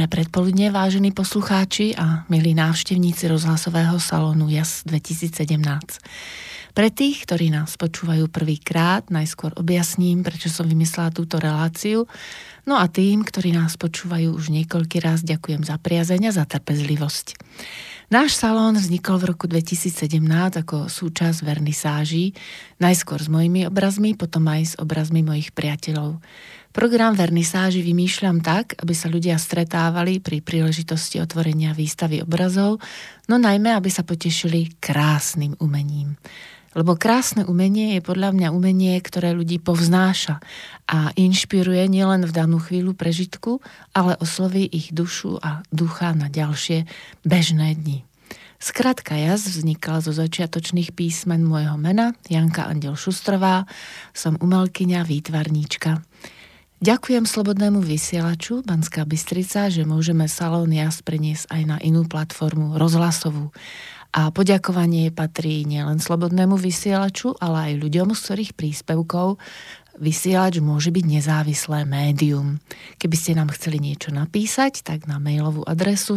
predpoludne, vážení poslucháči a milí návštevníci rozhlasového salónu JAS 2017. Pre tých, ktorí nás počúvajú prvýkrát, najskôr objasním, prečo som vymyslela túto reláciu. No a tým, ktorí nás počúvajú už niekoľký raz, ďakujem za priazeň a za trpezlivosť. Náš salón vznikol v roku 2017 ako súčasť vernisáží, najskôr s mojimi obrazmi, potom aj s obrazmi mojich priateľov. Program vernisáži vymýšľam tak, aby sa ľudia stretávali pri príležitosti otvorenia výstavy obrazov, no najmä, aby sa potešili krásnym umením. Lebo krásne umenie je podľa mňa umenie, ktoré ľudí povznáša a inšpiruje nielen v danú chvíľu prežitku, ale osloví ich dušu a ducha na ďalšie bežné dni. Skrátka JAS vznikla zo začiatočných písmen môjho mena, Janka Andiel Šustrová, som umelkyňa, výtvarníčka. Ďakujem Slobodnému vysielaču Banská Bystrica, že môžeme salón JAS preniesť aj na inú platformu rozhlasovú. A poďakovanie patrí nielen Slobodnému vysielaču, ale aj ľuďom, z ktorých príspevkov vysielač môže byť nezávislé médium. Keby ste nám chceli niečo napísať, tak na mailovú adresu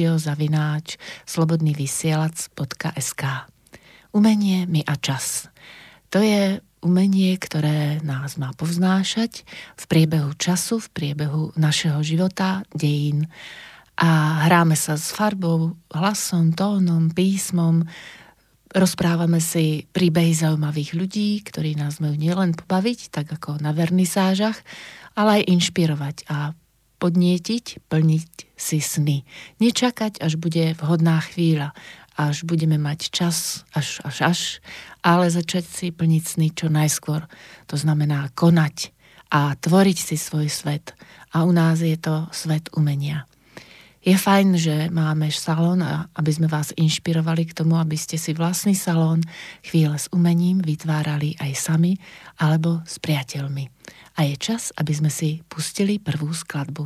studio@slobodnyvysielac.sk. Umenie, my a čas. To je umenie, ktoré nás má povznášať v priebehu času, v priebehu našeho života, dejín. A hráme sa s farbou, hlasom, tónom, písmom, rozprávame si príbehy zaujímavých ľudí, ktorí nás majú nielen pobaviť, tak ako na vernisážach, ale aj inšpirovať a podnietiť, plniť si sny. Nečakať, až bude vhodná chvíľa, až budeme mať čas, až, ale začať si plniť sny čo najskôr. To znamená konať a tvoriť si svoj svet. A u nás je to svet umenia. Je fajn, že máme salón, aby sme vás inšpirovali k tomu, aby ste si vlastný salón chvíle s umením vytvárali aj sami alebo s priateľmi. A je čas, aby sme si pustili prvú skladbu.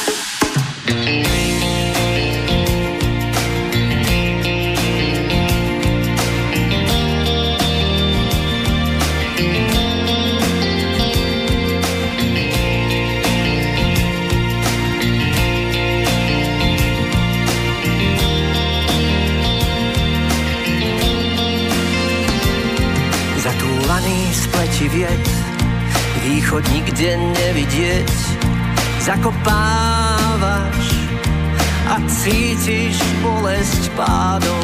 Vied, východ nikde nevidieť, zakopávaš a cítiš bolesť pádov.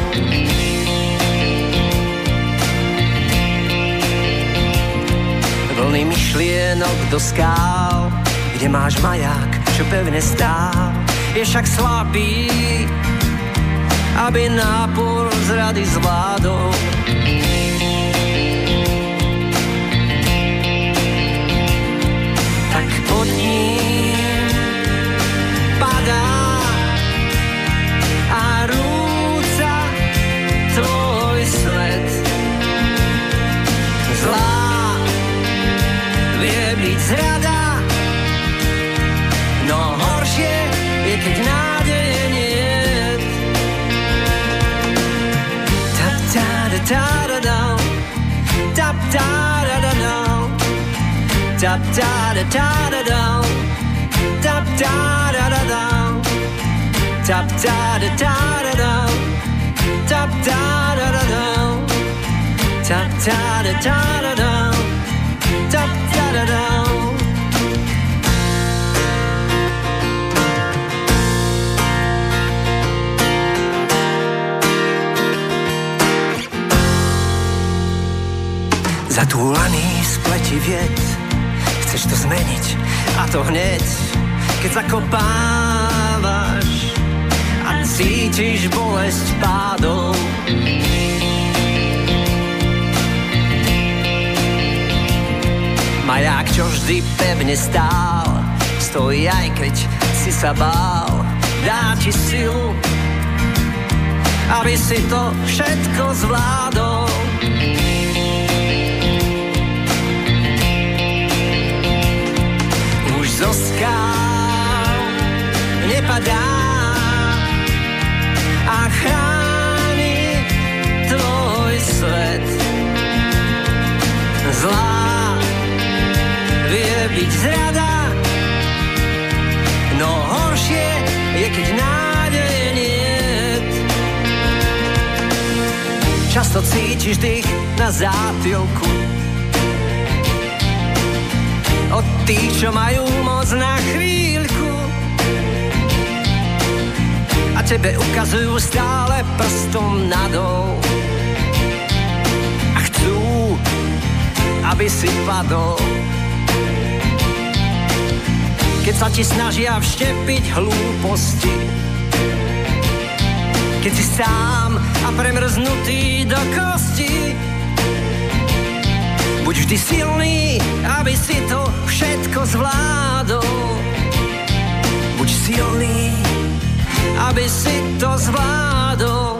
Vlny myšlienok do skál, kde máš maják, čo pevne stál, je však slabý, aby nápor zrady zvládol. Pod ním padá a rúca tvoj svet. Zlá vie byť zrada, no horšie je, keď nádeje niet. Tap-ta-da-ta-da-dam, tap-ta-da-da-dam, tap-ta-da-ta-da-dam, tap-ta-da-da-dam, tap-ta-da-ta-da-dam, tap-ta-da-da-dam, tap-ta-da-ta-da-dam, tap-ta-da-dam. Zatúlaný spleti vied, chceš to zmeniť, a to hneď, keď zakopávaš a cítiš bolesť pádov. Maják, čo vždy pevne stál, stojí aj keď si sa bál, dá ti silu, aby si to všetko zvládol. Zo skál nepadá a chráni tvoj svet. Zlá vie byť zrada, no horšie je, keď Často cítiš dých na zátilku od tých, čo majú moc na chvíľku a tebe ukazujú stále prstom nadol a chcú, aby si padol. Keď sa ti snažia vštepiť hlúposti, keď si sám a premrznutý do kosti, buď vždy silný, aby si to všetko zvládol. Buď silný, aby si to zvládol.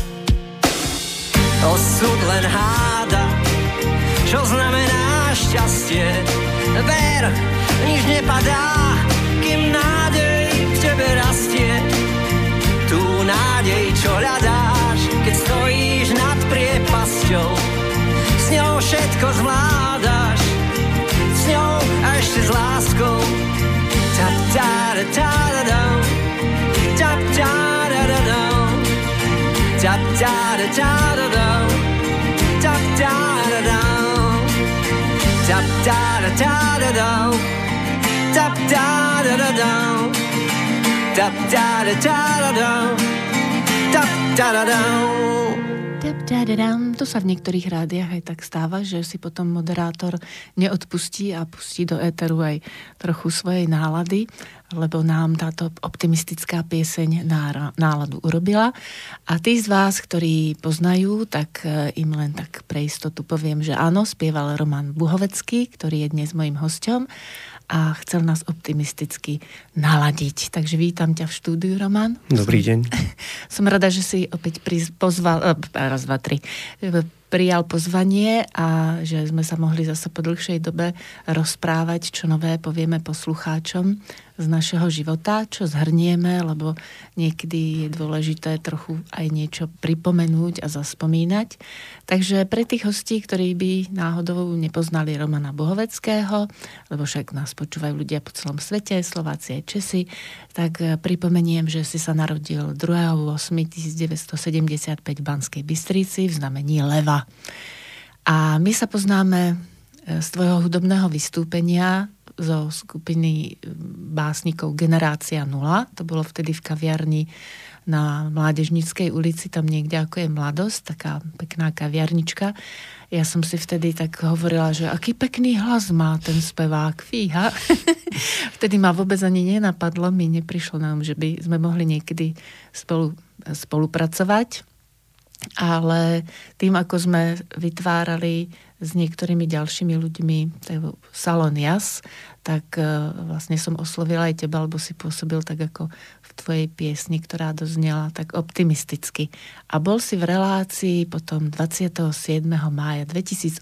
Osud len háda, čo znamená šťastie. Ver, nič nepadá, kým nádej v tebe rastie. Tú nádej, čo hľadáš, keď stojíš nad priepasťou. S ňou všetko zvládaš, s ňou a ešte s láskou. Tap ta da ta da da, tap ta da da da, tap ta da ta da da, tap ta da da, tap ta da ta da da, tap ta da da da, tap ta da ta da da, tap ta da da. To sa v niektorých rádiách aj tak stáva, že si potom moderátor neodpustí a pustí do éteru aj trochu svojej nálady, lebo nám táto optimistická pieseň náladu urobila. A tí z vás, ktorí poznajú, tak im len tak pre istotu poviem, že áno, spieval Roman Buhovecký, ktorý je dnes mojím hosťom a chcel nás optimisticky naladiť. Takže vítam ťa v štúdiu, Roman. Dobrý deň. Som rada, že si opäť prijal pozvanie a že sme sa mohli zase po dlhšej dobe rozprávať, čo nové povieme poslucháčom z našeho života, čo zhrnieme, lebo niekedy je dôležité trochu aj niečo pripomenúť a zaspomínať. Takže pre tých hostí, ktorí by náhodou nepoznali Romana Buhoveckého, lebo však nás počúvajú ľudia po celom svete, Slováci aj Česi, tak pripomeniem, že si sa narodil 2.8.1975 v Banskej Bystrici v znamení leva. A my sa poznáme z tvojho hudobného vystúpenia zo skupiny básnikov Generácia 0. To bolo vtedy v kaviarni na Mládežníckej ulici, tam niekde ako je Mladosť, taká pekná kaviarnička. Ja som si vtedy tak hovorila, že aký pekný hlas má ten spevák, fíha. Vtedy ma vôbec ani nenapadlo, mi neprišlo nám, že by sme mohli niekedy spolupracovať. Ale tým, ako sme vytvárali s niektorými ďalšími ľuďmi Salón Jas, tak vlastne som oslovila aj teba, lebo si pôsobil tak ako v tvojej piesni, ktorá doznela tak optimisticky. A bol si v relácii potom 27. mája 2018.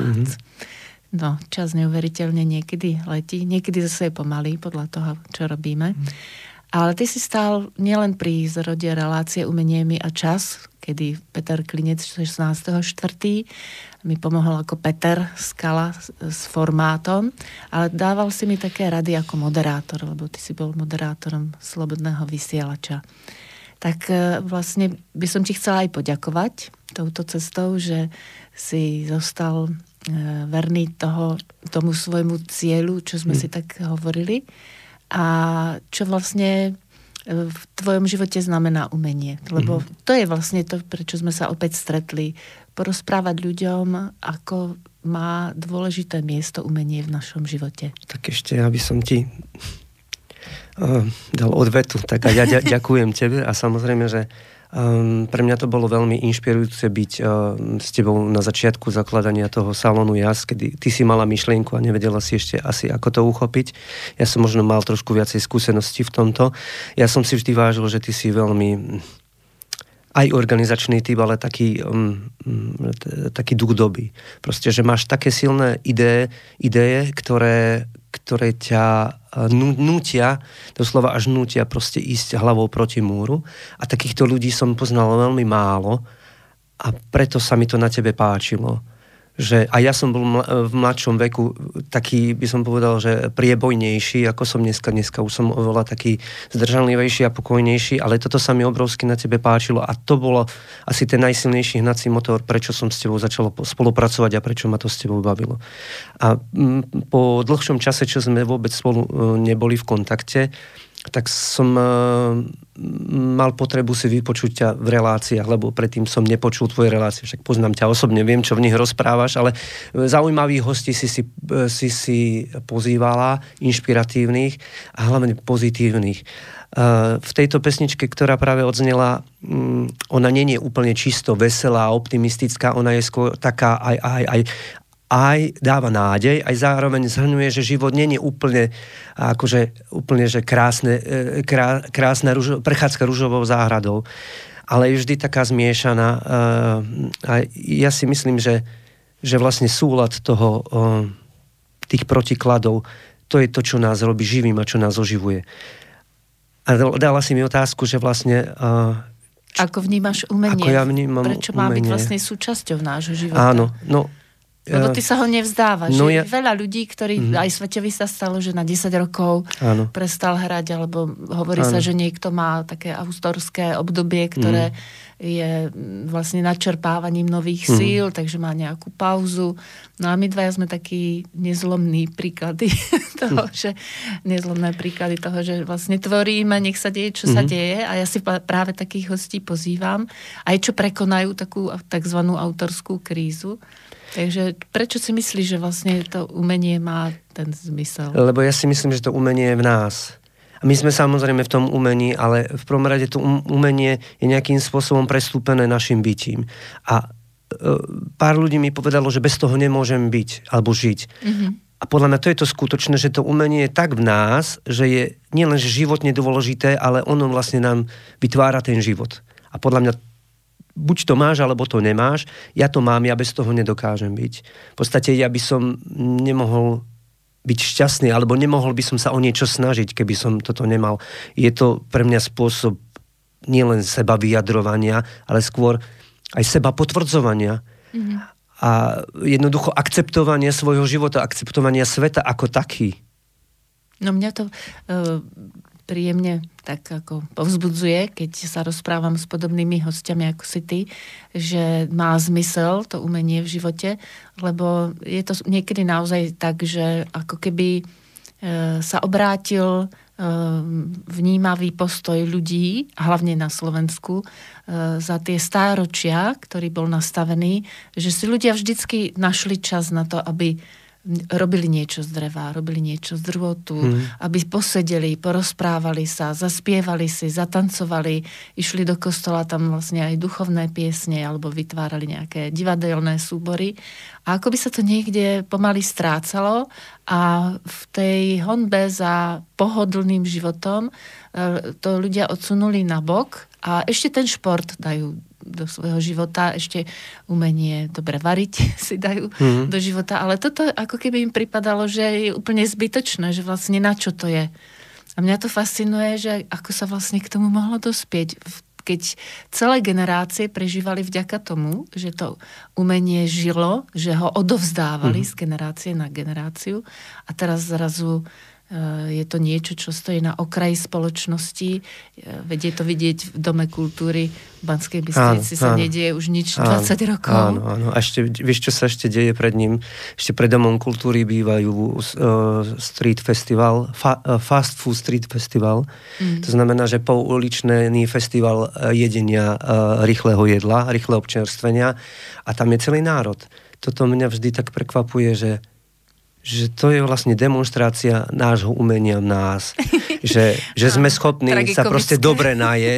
No, čas neuveriteľne niekedy letí, niekedy zase je pomalý podľa toho, čo robíme. Ale ty si stál nielen pri zrode relácie Umenie mi a čas, kedy Peter Klinec 16.4. mi pomohol ako Peter Skala s formátom, ale dával si mi také rady ako moderátor, lebo ty si bol moderátorom Slobodného vysielača. Tak vlastne by som ti chcela aj poďakovať touto cestou, že si zostal verný tomu svojmu cieľu, čo sme si tak hovorili. A čo vlastne v tvojom živote znamená umenie. Lebo to je vlastne to, prečo sme sa opäť stretli. Porozprávať ľuďom, ako má dôležité miesto umenie v našom živote. Tak ešte, aby som ti dal odvetu, tak ja ďakujem tebe a samozrejme, že pre mňa to bolo veľmi inšpirujúce byť s tebou na začiatku zakladania toho Salónu Jas, kedy ty si mala myšlienku a nevedela si ešte asi ako to uchopiť. Ja som možno mal trošku viacej skúseností v tomto. Ja som si vždy vážil, že ty si veľmi aj organizačný typ, ale taký duch doby. Proste, že máš také silné ideje, ktoré ťa nútia, doslova až nútia proste ísť hlavou proti múru. A takýchto ľudí som poznal veľmi málo a preto sa mi to na tebe páčilo. a ja som bol v mladšom veku taký, by som povedal, že priebojnejší, ako som dneska. Dneska už som oveľa taký zdržanlivejší a pokojnejší, ale toto sa mi obrovsky na tebe páčilo a to bolo asi ten najsilnejší hnací motor, prečo som s tebou začal spolupracovať a prečo ma to s tebou bavilo. A po dlhšom čase, čo sme vôbec spolu neboli v kontakte, tak som mal potrebu si vypočuť ťa v reláciách, lebo predtým som nepočul tvoje relácie, však poznám ťa osobne, viem, čo v nich rozprávaš, ale zaujímavých hostí si pozývala, inšpiratívnych a hlavne pozitívnych. V tejto pesničke, ktorá práve odznela, ona nie je úplne čisto veselá, optimistická, ona je skôr taká aj dáva nádej, aj zároveň zhrňuje, že život nie je úplne že krásna prechádzka ružovou záhradou, ale je vždy taká zmiešaná. A ja si myslím, že vlastne súlad tých protikladov, to je to, čo nás robí živým a čo nás oživuje. A dala si mi otázku, že vlastne ako vnímaš umenie? Ako ja vnímam prečo má umenie? Byť vlastne súčasťou nášho života? Áno, lebo ty sa ho nevzdávaš. No veľa ľudí, ktorí aj Sveťovi sa stalo, že na 10 rokov prestal hrať, alebo hovorí sa, že niekto má také autorské obdobie, ktoré je vlastne načerpávaním nových síl, takže má nejakú pauzu. No a my dvaja sme takí nezlomné príklady toho, že vlastne tvoríme, nech sa deje, čo sa deje, a ja si práve takých hostí pozývam, aj čo prekonajú takú takzvanú autorskú krízu. Takže prečo si myslíš, že vlastne to umenie má ten zmysel? Lebo ja si myslím, že to umenie je v nás. A my sme samozrejme v tom umení, ale v prvom rade to umenie je nejakým spôsobom prestúpené našim bytím. A pár ľudí mi povedalo, že bez toho nemôžem byť alebo žiť. A podľa mňa to je to skutočné, že to umenie je tak v nás, že je nielen životne dôležité, ale ono vlastne nám vytvára ten život. A podľa mňa buď to máš, alebo to nemáš. Ja to mám, ja bez toho nedokážem byť. V podstate ja by som nemohol byť šťastný, alebo nemohol by som sa o niečo snažiť, keby som toto nemal. Je to pre mňa spôsob nielen seba vyjadrovania, ale skôr aj seba potvrdzovania. A jednoducho akceptovania svojho života, akceptovania sveta ako taký. No mňa to príjemne tak ako povzbudzuje, keď sa rozprávam s podobnými hostiami ako si ty, že má zmysel to umenie v živote, lebo je to niekedy naozaj tak, že ako keby sa obrátil vnímavý postoj ľudí, hlavne na Slovensku, za tie stáročia, ktorý bol nastavený, že si ľudia vždycky našli čas na to, aby robili niečo z dreva, robili niečo z drôtu, aby posedeli, porozprávali sa, zaspievali si, zatancovali, išli do kostola, tam vlastne aj duchovné piesne, alebo vytvárali nejaké divadelné súbory. A ako by sa to niekde pomaly strácalo a v tej honbe za pohodlným životom to ľudia odsunuli na bok a ešte ten šport dajú do svojho života, ešte umenie dobre variť si dajú do života, ale toto ako keby im pripadalo, že je úplne zbytočné, že vlastne na čo to je. A mňa to fascinuje, že ako sa vlastne k tomu mohlo dospieť, keď celé generácie prežívali vďaka tomu, že to umenie žilo, že ho odovzdávali z generácie na generáciu a teraz zrazu je to niečo, čo stojí na okraji spoločnosti. Vedie to vidieť v Dome kultúry v Banskej Bystrici sa nedieje už nič 20 rokov. Áno. A ešte, vieš, čo sa ešte deje pred ním? Ešte pred Domom kultúry bývajú street festival, fast food street festival. To znamená, že pouličný festival jedenia rýchleho jedla, rýchleho občerstvenia a tam je celý národ. Toto mňa vždy tak prekvapuje, že to je vlastne demonštrácia nášho umenia v nás. Že sme schopní sa proste dobre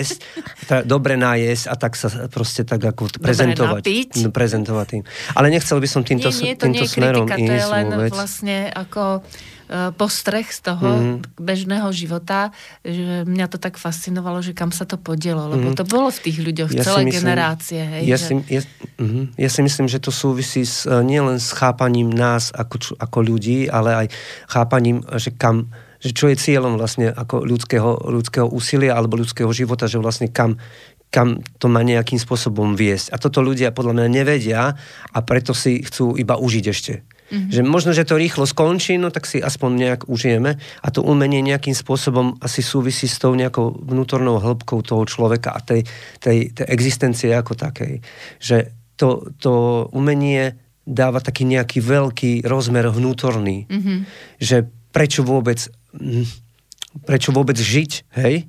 nájesť a tak sa proste tak ako prezentovať tým. Ale nechcel by som týmto smerom ísť. To je len vlastne ako postreh z toho bežného života, že mňa to tak fascinovalo, že kam sa to podielo, lebo to bolo v tých ľuďoch celé generácie. Hej, ja si myslím, že to súvisí nielen s chápaním nás ako ľudí, ale aj chápaním, že čo je cieľom vlastne ako ľudského úsilia alebo ľudského života, že vlastne kam kam to má nejakým spôsobom viesť. A toto ľudia podľa mňa nevedia a preto si chcú iba užiť ešte. Že možno, že to rýchlo skončí, no tak si aspoň nejak užijeme a to umenie nejakým spôsobom asi súvisí s tou nejakou vnútornou hĺbkou toho človeka a tej existencie ako takej. Že to umenie dáva taký nejaký veľký rozmer vnútorný. Že prečo vôbec žiť, hej?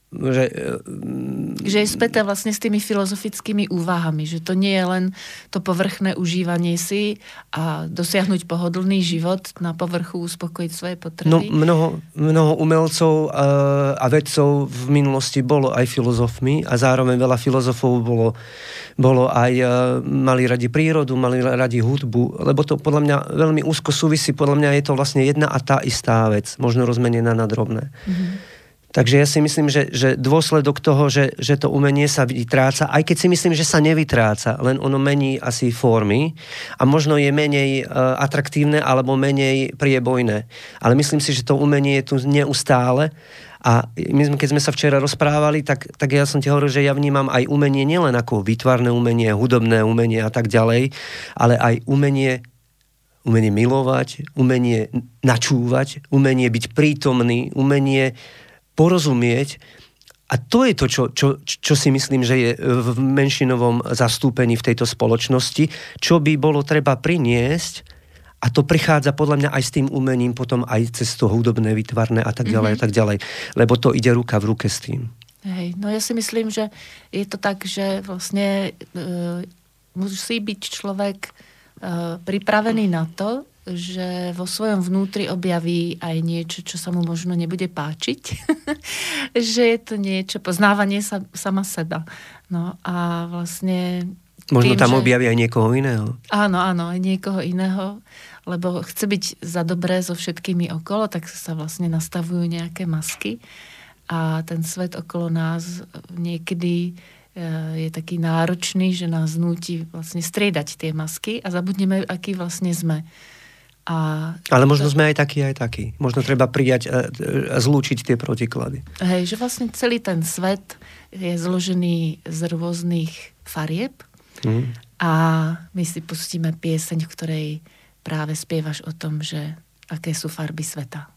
Že je späté vlastne s tými filozofickými úvahami, že to nie je len to povrchné užívanie si a dosiahnuť pohodlný život na povrchu, uspokojiť svoje potreby. No, mnoho umelcov a vedcov v minulosti bolo aj filozofmi a zároveň veľa filozofov bolo aj, mali radi prírodu, mali radi hudbu, lebo to podľa mňa veľmi úzko súvisí, podľa mňa je to vlastne jedna a tá istá vec, možno rozmenená na drobné. Takže ja si myslím, že dôsledok toho, že to umenie sa vytráca, aj keď si myslím, že sa nevytráca, len ono mení asi formy a možno je menej atraktívne alebo menej priebojné. Ale myslím si, že to umenie je tu neustále a keď sme sa včera rozprávali, tak ja som ti hovoril, že ja vnímam aj umenie nielen ako výtvarné umenie, hudobné umenie a tak ďalej, ale aj umenie milovať, umenie načúvať, umenie byť prítomný, umenie porozumieť. A to je to, čo si myslím, že je v menšinovom zastúpení v tejto spoločnosti, čo by bolo treba priniesť a to prichádza podľa mňa aj s tým umením, potom aj cez to hudobné, výtvarné a tak ďalej, a tak ďalej. Lebo to ide ruka v ruke s tým. Hej, no ja si myslím, že je to tak, že vlastne musí byť človek pripravený na to, že vo svojom vnútri objaví aj niečo, čo sa mu možno nebude páčiť. Že je to niečo, poznávanie sama seba. No a vlastne... Možno tam objaví aj niekoho iného. Áno, aj niekoho iného, lebo chce byť za dobré so všetkými okolo, tak sa vlastne nastavujú nejaké masky a ten svet okolo nás niekedy je taký náročný, že nás núti vlastne striedať tie masky a zabudneme, aký vlastne sme. Ale možno sme aj takí. Možno treba prijať a zlúčiť tie protiklady. Hej, že vlastne celý ten svet je zložený z rôznych farieb a my si pustíme pieseň, v ktorej práve spievaš o tom, že aké sú farby sveta.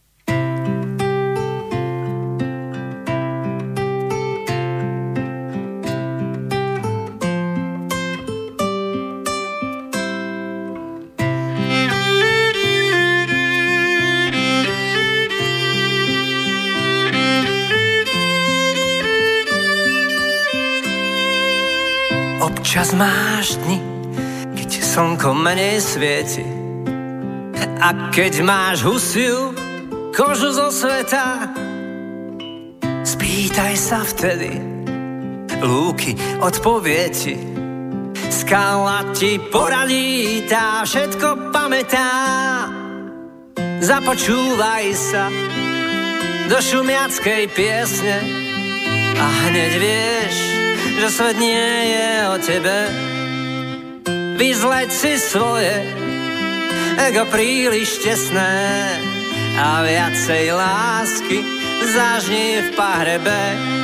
Občas máš dni, keď slnko menej svieti a keď máš husiu kožu zo sveta. Spýtaj sa vtedy, lúky odpovie ti, skala ti poradí, tá všetko pamätá. Započúvaj sa do šumiackej piesne a hneď vieš, že svet nie je o tebe. Vyzleď si svoje ego príliš tesné a viacej lásky zažni v pahrebe.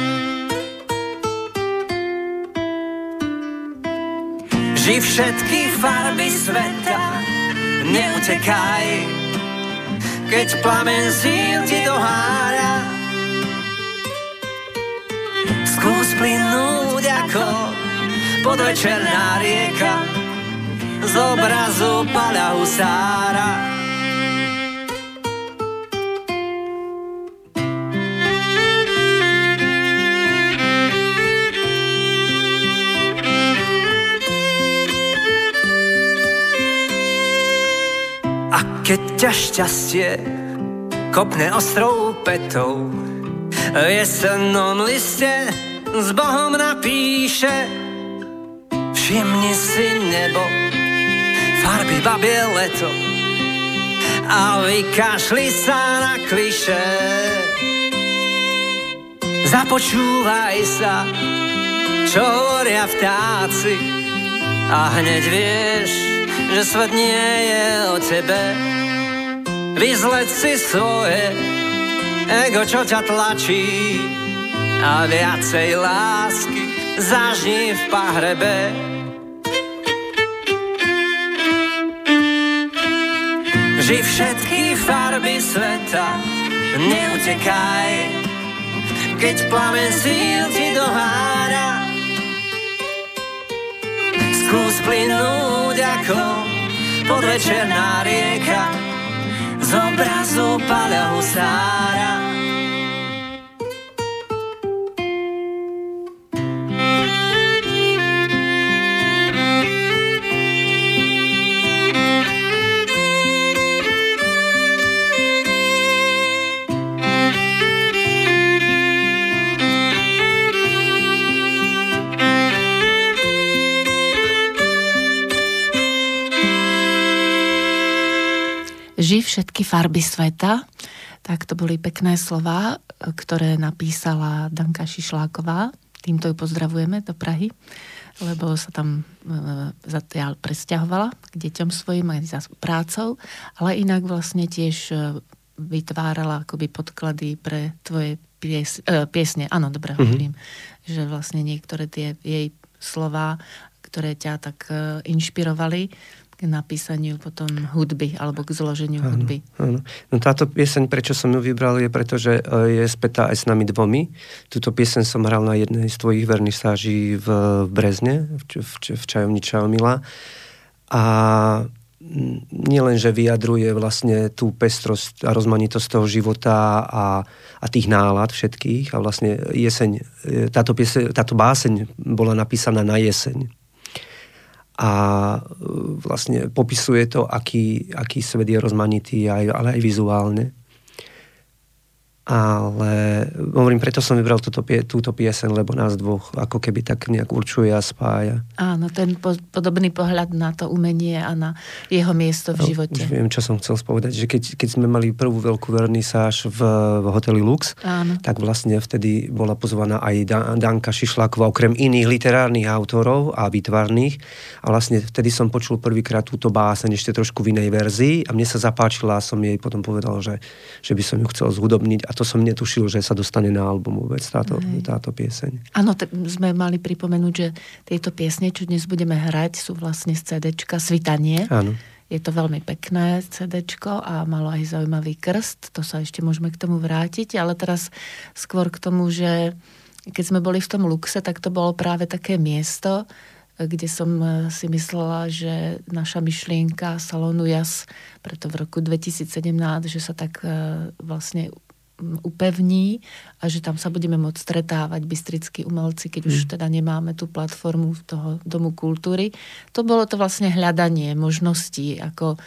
Ži všetky farby sveta, neutekaj, keď plamen síl ti dohára. Skús plynúť ako podvečerná rieka z obrazu Páľa Husára. A keď ťa šťastie kopne ostrou petou, v jesennom liste s Bohom napíše: všimni si nebo, farby babie leto a vykašli sa na klišé. Započúvaj sa, čo hovoria vtáci a hneď vieš, že svet nie je o tebe. Vyzleď si svoje ego, čo ťa tlačí a viacej lásky zažni v pahrebe. Ži všetky farby sveta, neutekaj, keď plamen síl ti dohára. Skús plynúť ako podvečerná rieka z obrazu Páľa Husára. Ži všetky farby sveta, tak to boli pekné slová, ktoré napísala Danka Šišláková. Týmto ju pozdravujeme do Prahy, lebo sa tam zatiaľ presťahovala k deťom svojim aj za prácou, ale inak vlastne tiež vytvárala akoby podklady pre tvoje piesne. Áno, dobre hovorím, že vlastne niektoré tie jej slová, ktoré ťa tak inšpirovali k napísaniu potom hudby alebo k zloženiu hudby. Áno. No táto pieseň, prečo som ju vybral, je preto, že je spätá aj s nami dvomi. Túto pieseň som hral na jednej z tvojich vernisáží v Brezne, v čajovni Čajomila. A nielen, že vyjadruje vlastne tú pestrosť a rozmanitosť toho života a tých nálad všetkých. A vlastne jeseň, táto báseň bola napísaná na jeseň. A vlastne popisuje to, aký svet je rozmanitý, ale aj vizuálne. Ale hovorím, preto som vybral túto pieseň, lebo nás dvoch ako keby tak nejak určuje a spája. Áno, ten podobný pohľad na to umenie a na jeho miesto v živote. Už viem, čo som chcel spovedať, že keď sme mali prvú veľkú vernisáž v hoteli Lux, áno, tak vlastne vtedy bola pozvaná aj Danka Šišláková, okrem iných literárnych autorov a výtvarných. A vlastne vtedy som počul prvýkrát túto báseň ešte trošku v inej verzii a mne sa zapáčila a som jej potom povedal, že by som ju chcel zhudobniť. A to som netušil, že sa dostane na album vôbec táto pieseň. Áno, sme mali pripomenúť, že tieto piesne, čo dnes budeme hrať, sú vlastne z CD-čka Svitanie. Áno. Je to veľmi pekné CD-čko a malo aj zaujímavý krst. To sa ešte môžeme k tomu vrátiť, ale teraz skôr k tomu, že keď sme boli v tom Luxe, tak to bolo práve také miesto, kde som si myslela, že naša myšlienka salónu Jas preto v roku 2017, že sa tak vlastne upevní a že tam sa budeme môcť stretávať bystrickí umelci, keď už teda nemáme tú platformu toho Domu kultúry. To bolo to vlastne hľadanie možností, ako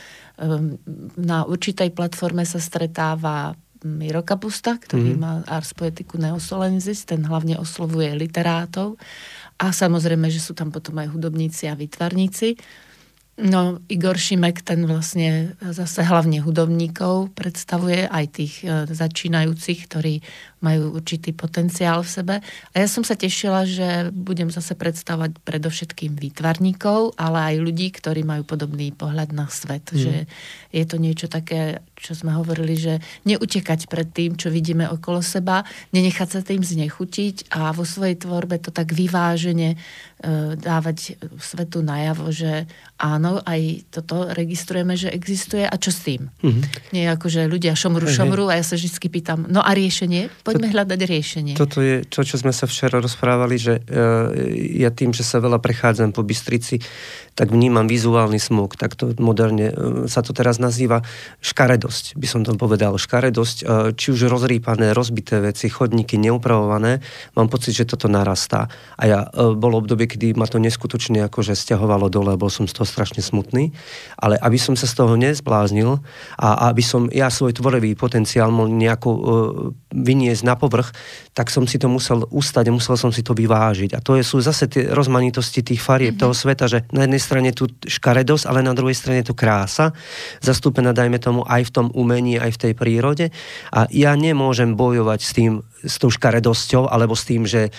na určitej platforme sa stretáva Miro Kapusta, ktorý má Ars Poeticus Neosolensis, ten hlavne oslovuje literátov a samozrejme, že sú tam potom aj hudobníci a výtvarníci. No, Igor Šimek, ten vlastne zase hlavne hudobníkov predstavuje, aj tých začínajúcich, ktorí majú určitý potenciál v sebe. A ja som sa tešila, že budem zase predstavovať predovšetkým výtvarníkov, ale aj ľudí, ktorí majú podobný pohľad na svet. Že je to niečo také, čo sme hovorili, že neutekať pred tým, čo vidíme okolo seba, nenechať sa tým znechutiť a vo svojej tvorbe to tak vyvážene dávať svetu najavo, že áno, aj toto registrujeme, že existuje a čo s tým? Nie ako, že ľudia šomru a ja sa vždy pýtam, no a riešenie? Poďme hľadať riešenie. Toto je to, čo sme sa včera rozprávali, že ja tým, že sa veľa prechádzam po Bystrici, tak vnímam vizuálny smog, tak to moderne sa to teraz nazýva škaredosť, by som to povedal. Škaredosť, či už rozrýpané, rozbité veci, chodníky neupravované, mám pocit, že toto narastá. A ja bolo obdobie, kedy ma to neskutočne akože sťahovalo dole, bol som z toho strašne smutný, ale aby som sa z toho nezbláznil a aby som ja svoj tvorivý potenciál mohol nejako vyniesť na povrch, tak som si to musel ustať a musel som si to vyvážiť. A to sú zase tie rozmanitosti tých farieb toho sveta, že na jednej strane tu škaredosť, ale na druhej strane tu krása, zastúpená, dajme tomu, aj v tom umení, aj v tej prírode. A ja nemôžem bojovať s tou škaredosťou, alebo s tým, že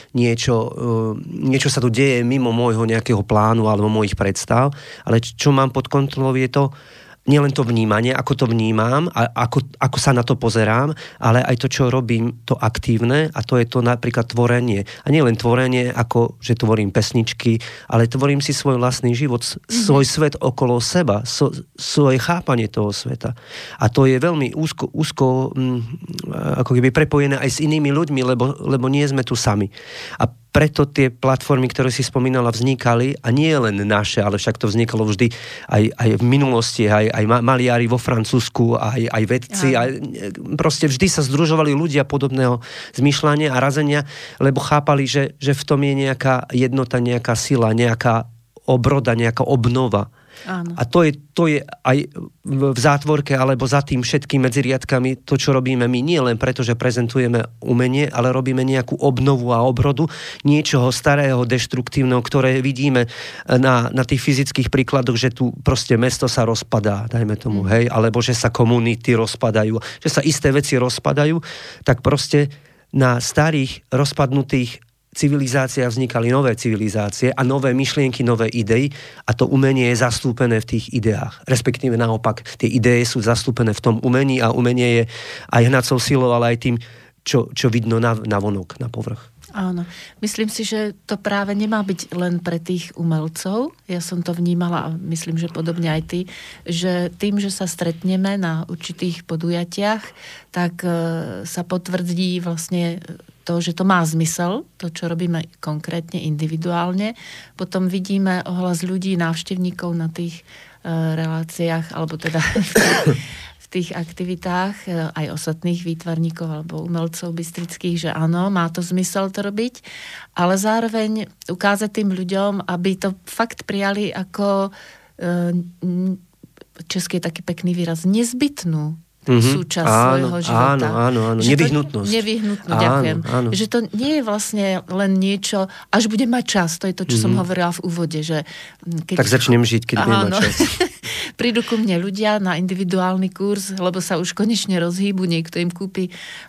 niečo sa tu deje mimo môjho nejakého plánu alebo mojich predstav, ale čo mám pod kontrolou je to, nielen to vnímanie, ako to vnímam a ako sa na to pozerám, ale aj to, čo robím, to aktívne, a to je to napríklad tvorenie. A nie len tvorenie, ako že tvorím pesničky, ale tvorím si svoj vlastný život, svoj svet okolo seba, svoje chápanie toho sveta. A to je veľmi úzko ako keby prepojené aj s inými ľuďmi, lebo nie sme tu sami. A preto tie platformy, ktoré si spomínala, vznikali, a nie len naše, ale však to vznikalo vždy aj v minulosti, aj maliari vo Francúzsku, aj vedci, proste vždy sa združovali ľudia podobného zmýšľania a razenia, lebo chápali, že v tom je nejaká jednota, nejaká sila, nejaká obroda, nejaká obnova. Áno. A to je aj v zátvorke alebo za tým všetkými medzi riadkami to, čo robíme my, nie len preto, že prezentujeme umenie, ale robíme nejakú obnovu a obrodu niečoho starého, deštruktívneho, ktoré vidíme na tých fyzických príkladoch, že tu proste mesto sa rozpadá, dajme tomu, hej, alebo že sa komunity rozpadajú, že sa isté veci rozpadajú, tak proste na starých rozpadnutých civilizáciách vznikali nové civilizácie a nové myšlienky, nové idei, a to umenie je zastúpené v tých ideách. Respektíve naopak, tie idei sú zastúpené v tom umení a umenie je aj hnacou silou, ale aj tým, čo vidno navonok, na povrch. Áno. Myslím si, že to práve nemá byť len pre tých umelcov. Ja som to vnímala a myslím, že podobne aj ty, že tým, že sa stretneme na určitých podujatiach, tak sa potvrdí vlastne to, že to má zmysel, to, čo robíme konkrétne, individuálne. Potom vidíme ohlas ľudí, návštevníkov na tých reláciách, alebo teda v tých aktivitách aj ostatných výtvarníkov alebo umelcov bystrických, že áno, má to zmysel to robiť, ale zároveň ukázať tým ľuďom, aby to fakt prijali ako český je taký pekný výraz, nezbytnú súčasť svojho života. Áno. Nevyhnutnosť. Ďakujem. Áno. Že to nie je vlastne len niečo, až budem mať čas, to je to, čo som hovorila v úvode, že tak začnem žiť, keď budem mať čas. Prídu ku mne ľudia na individuálny kurz, lebo sa už konečne rozhýbu, niekto im kúpi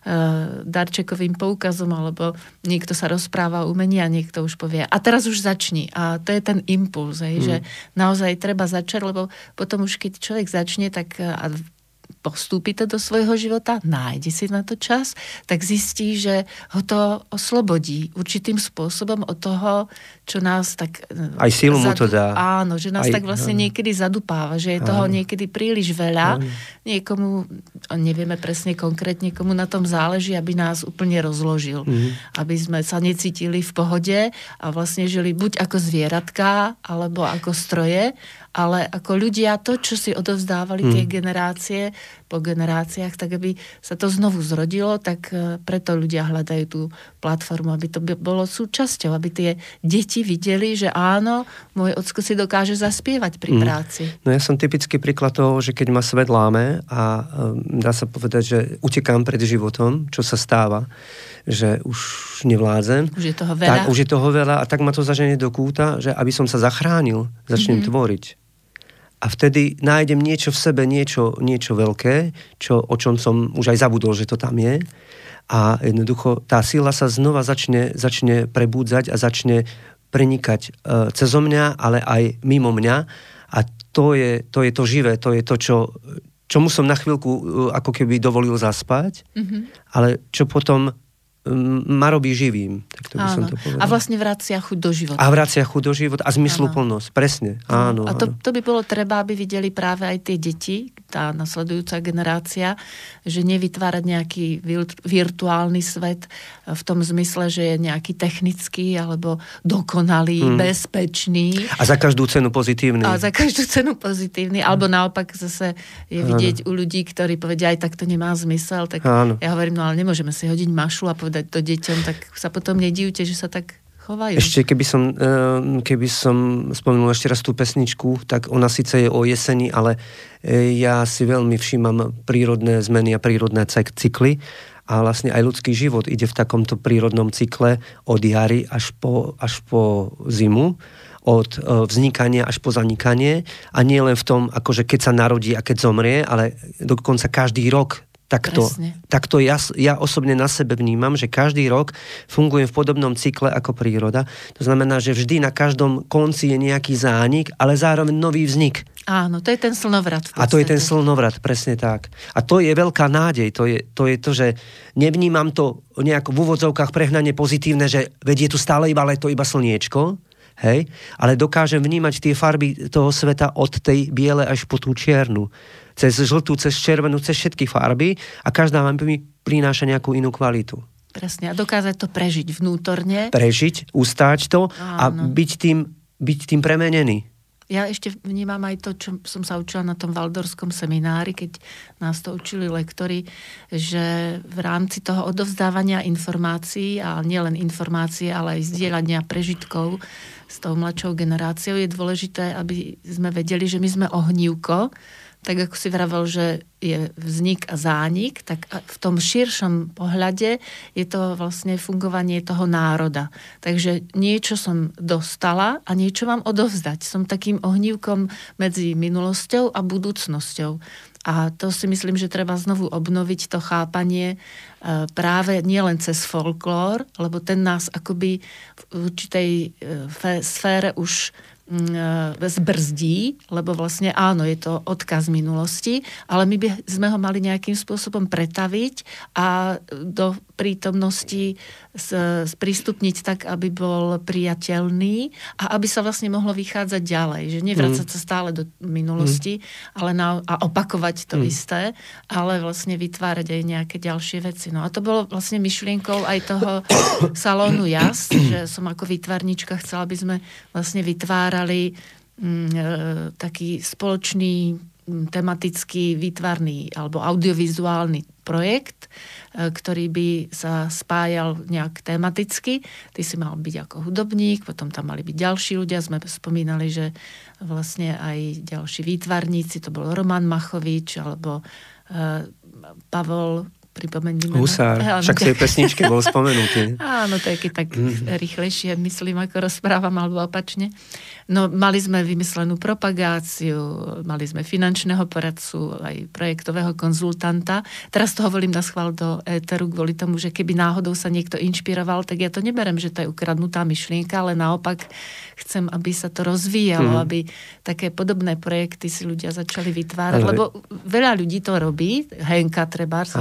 darčekovým poukazom, alebo niekto sa rozpráva o umení a niekto už povie, a teraz už začni. A to je ten impuls, že naozaj treba začať, lebo potom už keď človek začne, tak postúpi to do svojho života, nájde si na to čas, tak zistí, že ho to oslobodí určitým spôsobom od toho, čo nás tak... Aj silu mu to dá. Áno, že nás tak vlastne niekedy zadupáva, že je toho niekedy príliš veľa. Niekomu, nevieme presne konkrétne, komu na tom záleží, aby nás úplne rozložil. Aby sme sa necítili v pohode a vlastne žili buď ako zvieratka, alebo ako stroje, ale ako ľudia, to, čo si odovzdávali tie generácie po generáciách, tak aby sa to znovu zrodilo, tak preto ľudia hľadajú tú platformu, aby to bolo súčasťou, aby tie deti videli, že áno, môj ocko si dokáže zaspievať pri práci. No ja som typický príklad toho, že keď ma svet láme a dá sa povedať, že utekám pred životom, čo sa stáva, že už nevládzem. Už je toho veľa. Tak, už je toho veľa a tak ma to zaženie do kúta, že aby som sa zachránil, začnem tvoriť. A vtedy nájdem niečo v sebe, niečo veľké, o čom som už aj zabudol, že to tam je. A jednoducho tá sila sa znova začne prebúdzať a začne prenikať cezo mňa, ale aj mimo mňa. A to je to živé, to je to, čomu som na chvíľku ako keby dovolil zaspať, ale čo potom ma robí živým. Tak to by som to povedal. A vlastne vracia chuť do života. A vracia chuť do života a zmysluplnosť. Presne. Áno. A to by bolo treba, aby videli práve aj tie deti, tá nasledujúca generácia, že nevytvárať nejaký virtuálny svet v tom zmysle, že je nejaký technický alebo dokonalý, bezpečný. A za každú cenu pozitívny. Alebo naopak zase je vidieť u ľudí, ktorí povedia, aj tak to nemá zmysel. Tak ja hovorím, no ale nemôžeme si hodiť mašlu a povedať to deťom, tak sa potom nedivte, že sa tak chovajú. Ešte keby som spomenul ešte raz tú pesničku, tak ona síce je o jeseni, ale ja si veľmi všímam prírodné zmeny a prírodné cykly a vlastne aj ľudský život ide v takomto prírodnom cykle od jary až po zimu, od vznikania až po zanikanie a nie len v tom, akože keď sa narodí a keď zomrie, ale dokonca každý rok Takto ja osobne na sebe vnímam, že každý rok fungujem v podobnom cykle ako príroda. To znamená, že vždy na každom konci je nejaký zánik, ale zároveň nový vznik. Áno, to je ten slnovrat. A to je ten slnovrat, presne tak. A to je veľká nádej. To je to, že nevnímam to nejako v úvodzovkách prehnane pozitívne, že veď je tu stále iba leto, iba slniečko, hej? Ale dokážem vnímať tie farby toho sveta od tej biele až po tú čiernu. Cez žltú, cez červenú, cez všetky farby a každá vám prináša nejakú inú kvalitu. Presne, a dokázať to prežiť vnútorne. Prežiť, ustáť to a byť tým premenený. Ja ešte vnímam aj to, čo som sa učila na tom valdorskom seminári, keď nás to učili lektori, že v rámci toho odovzdávania informácií, a nielen informácie, ale aj zdieľania prežitkov s tou mladšou generáciou, je dôležité, aby sme vedeli, že my sme ohnívko, tak ako si vravel, že je vznik a zánik, tak v tom širšom pohľade je to vlastne fungovanie toho národa. Takže niečo som dostala a niečo mám odovzdať. Som takým ohnívkom medzi minulosťou a budúcnosťou. A to si myslím, že treba znovu obnoviť to chápanie práve nielen cez folklór, lebo ten nás akoby v určitej sfére už zbrzdí, lebo vlastne áno, je to odkaz minulosti, ale my by sme ho mali nejakým spôsobom pretaviť a do prítomnosti sprístupniť tak, aby bol priateľný a aby sa vlastne mohlo vychádzať ďalej, že nevracať sa stále do minulosti, ale a opakovať to isté, ale vlastne vytvárať aj nejaké ďalšie veci. No a to bolo vlastne myšlienkou aj toho salónu Jas, že som ako výtvarníčka chcela, aby sme vlastne vytvárali taký spoločný tematický výtvarný alebo audiovizuálny projekt, ktorý by sa spájal nejak tematicky. Ty si mal byť ako hudobník, potom tam mali byť ďalší ľudia. Sme spomínali, že vlastne aj ďalší výtvarníci, to bol Roman Machovič alebo Pavol Husár, však v tej pesničke bol spomenutý. Áno, to je keď tak rýchlejšie myslím, ako rozprávam, alebo opačne. No, mali sme vymyslenú propagáciu, mali sme finančného poradcu, aj projektového konzultanta. Teraz to hovorím na schvál do éteru kvôli tomu, že keby náhodou sa niekto inšpiroval, tak ja to neberem, že to je ukradnutá myšlienka, ale naopak chcem, aby sa to rozvíjalo, aby také podobné projekty si ľudia začali vytvárať, lebo veľa ľudí to robí, Henka trebárs,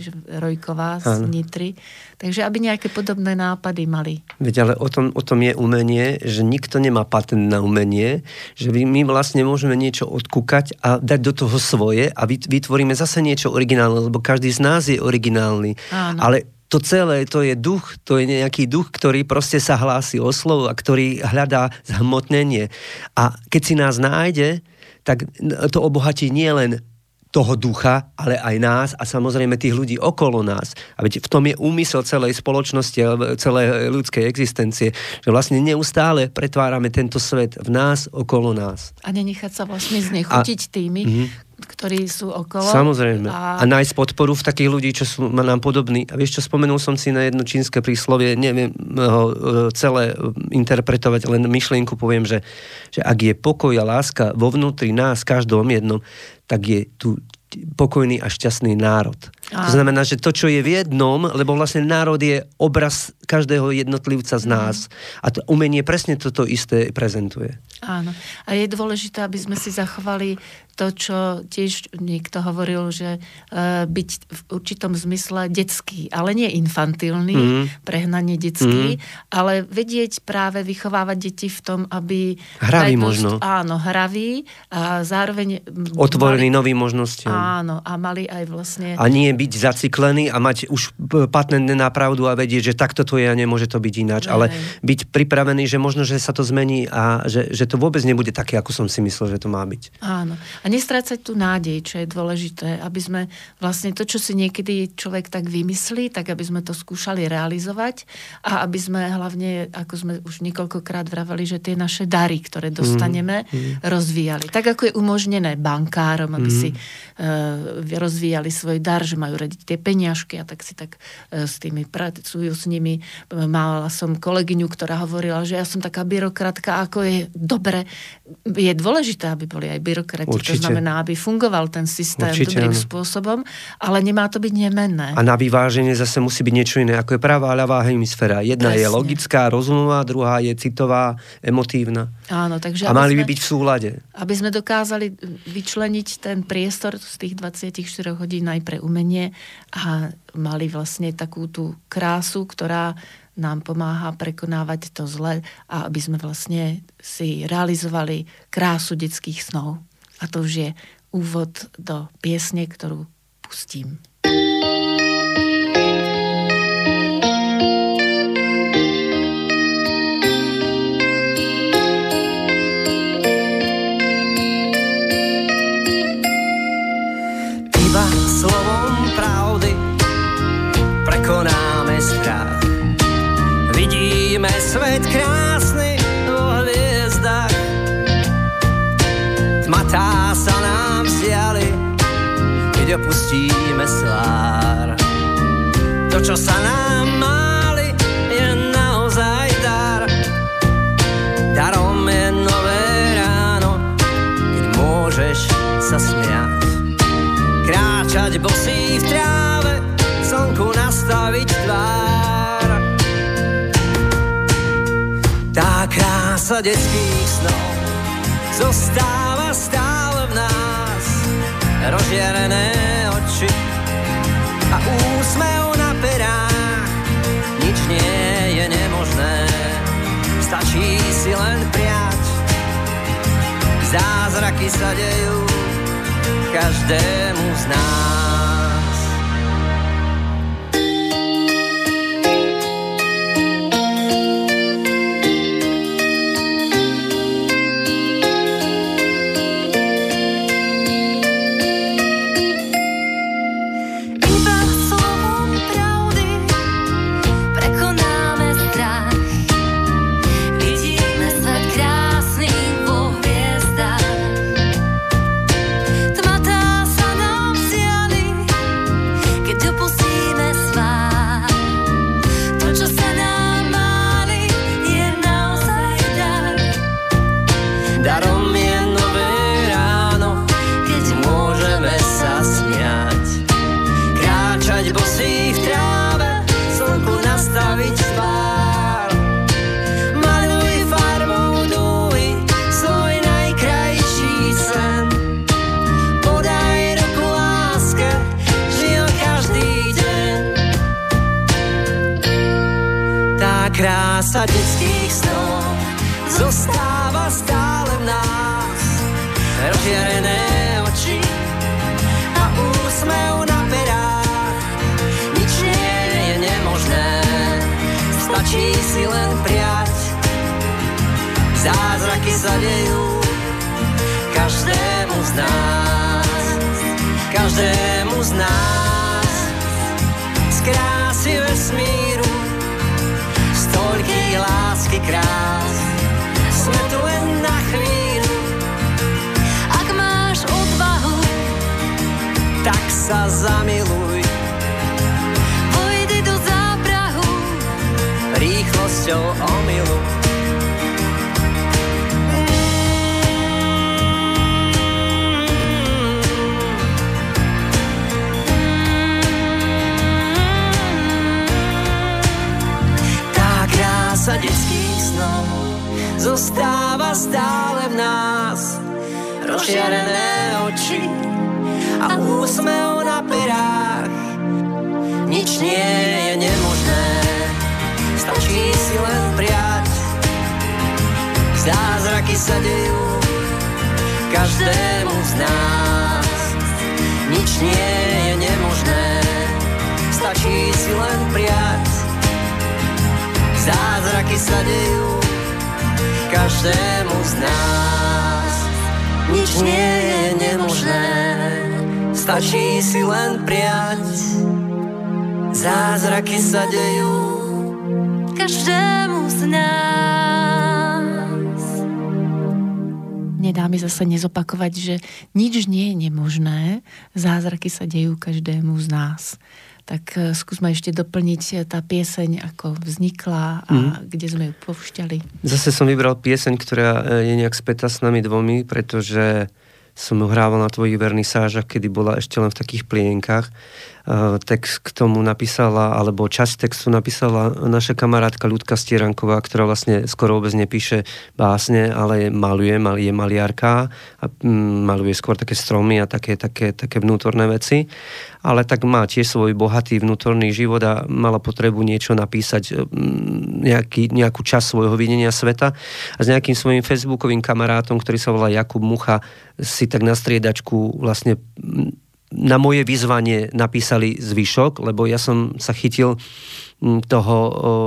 Rojková z Nitry. Takže aby nejaké podobné nápady mali. Veď ale o tom je umenie, že nikto nemá patent na umenie, že my vlastne môžeme niečo odkúkať a dať do toho svoje a vytvoríme zase niečo originálne, lebo každý z nás je originálny. Áno. Ale to celé, to je duch, to je nejaký duch, ktorý proste sa hlási o slovo a ktorý hľadá zhmotnenie. A keď si nás nájde, tak to obohatí nielen toho ducha, ale aj nás a samozrejme tých ľudí okolo nás. A veď v tom je úmysel celej spoločnosti, celej ľudskej existencie, že vlastne neustále pretvárame tento svet v nás, okolo nás. A nenechať sa vlastne znechutiť tými, ktorí sú okolo. Samozrejme. A nájsť podporu v takých ľudí, čo sú nám podobní. A vieš čo, spomenul som si na jedno čínske príslovie, neviem ho celé interpretovať, len myšlienku poviem, že ak je pokoj a láska vo vnútri nás, každom jednom, tak je tu pokojný a šťastný národ. To znamená, že to, čo je v jednom, lebo vlastne národ je obraz každého jednotlivca z nás. A to umenie presne toto isté prezentuje. Áno. A je dôležité, aby sme si zachovali to, čo tiež niekto hovoril, že byť v určitom zmysle detský, ale nie infantilný, prehnanie detský, ale vedieť práve vychovávať deti v tom, aby... Hravý možno. Áno, hravý a zároveň... Otvorený novým možnostiam. Áno, a mali aj vlastne... A nie byť zaciklený a mať už patent na pravdu a vedieť, že takto to je a nemôže to byť ináč, ale byť pripravený, že možno, že sa to zmení a že to vôbec nebude také, ako som si myslel, že to má byť. Áno. A nestrácať tú nádej, čo je dôležité, aby sme vlastne to, čo si niekedy človek tak vymyslí, tak aby sme to skúšali realizovať a aby sme hlavne, ako sme už niekoľkokrát vraveli, že tie naše dary, ktoré dostaneme, rozvíjali. Tak ako je umožnené bankárom, aby si rozvíjali svoj dar, že majú radiť tie peniažky a tak si tak s tými pracujú s nimi. Mala som kolegyňu, ktorá hovorila, že ja som taká byrokratka, ako je dobre. Je dôležité, aby boli aj byrokrati. Určite. To znamená, aby fungoval ten systém dobrým spôsobom, ale nemá to byť nemenné. A na vyváženie zase musí byť niečo iné, ako je pravá a ľavá hemisféra. Jedna je logická, rozumová, druhá je citová, emotívna. Áno, takže a mali by byť v súlade. Aby sme dokázali vyčleniť ten priestor z tých 24 hodín aj pre umenie a mali vlastne takú tú krásu, ktorá nám pomáha prekonávať to zle a aby sme vlastne si realizovali krásu detských snov. A to už je úvod do piesne, ktorú pustím. Slovom pravdy prekonáme strach. Vidíme svet krásny vo hviezdach. Tma tá sa nám vzdiali, keď opustíme slár. To, čo sa nám máli, je naozaj dar. Darom je nové ráno, keď môžeš sa smiať. Kráčať bosý v tráve, slnku nastaviť tvár. Tá krása detských snov zostáva stále v nás. Rozžiarené oči a úsmev na perách. Nič nie je nemožné, stačí si len priať. Zázraky sa dejú každému z nás. Iba slovom pravdy prekonáme strach. Vidíme svet krásny vo hviezdách. Darom je nové ráno, keď môžeme sa smiať. Kráčať bosí v tráve, slnku nastaviť tvár. Maľuj farbou dúhy svoj najkrajší sen. Podaj ruku láske, žil každý deň. Tá krása detských snov zostáva stále v nás. Rozžiarené oči a úsmev na perách. Nič nie je nemožné, stačí si len priať. Zázraky sa dejú každému z nás. Každému z nás. Z krásy vesmíru, z toľkých lásky krás. Sme tu len na chvíľu. Ak máš odvahu, tak sa zamiluj. vojdi do záprahu Rýchlosťou omylu. Tá krása detských snov zostáva stále v nás. Rozžiarené oči a úsmev na perách. Nič nie je nemožné, stačí si len priať. Zázraky sa dejú každému z nás. Nič nie je nemožné, stačí si len priať. Zázraky sa dejú každému z nás. Nič nie je nemožné, stačí si len prijať. Zázraky sa dejú každému z nás. nedá mi zase nezopakovať, že nič nie je nemožné, zázraky sa dejú každému z nás. Tak skúsme ešte doplniť tá pieseň, ako vznikla a kde sme ju povšťali. Zase som vybral pieseň, ktorá je nejak spätá s nami dvomi, pretože som ju hrával na tvojich vernisážach, kedy bola ešte len v takých plienkach. Text k tomu napísala, alebo časť textu napísala naša kamarátka Ľudka Stieranková, ktorá vlastne skoro vôbec nepíše básne, ale je maliarka a maluje skôr také stromy a také vnútorné veci. Ale tak má tiež svoj bohatý vnútorný život a mala potrebu niečo napísať, nejakú časť svojho videnia sveta. A s nejakým svojím facebookovým kamarátom, ktorý sa volá Jakub Mucha, si tak na striedačku vlastne na moje vyzvanie napísali zvyšok, lebo ja som sa chytil toho,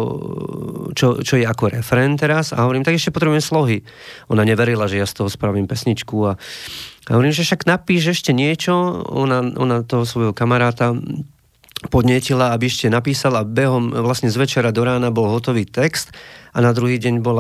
čo je ako refrén teraz a hovorím, tak ešte potrebujem slohy. Ona neverila, že ja z toho spravím pesničku a hovorím, že však napíš ešte niečo. Ona toho svojho kamaráta podnietila, aby ešte napísala, behom vlastne z večera do rána bol hotový text a na druhý deň bol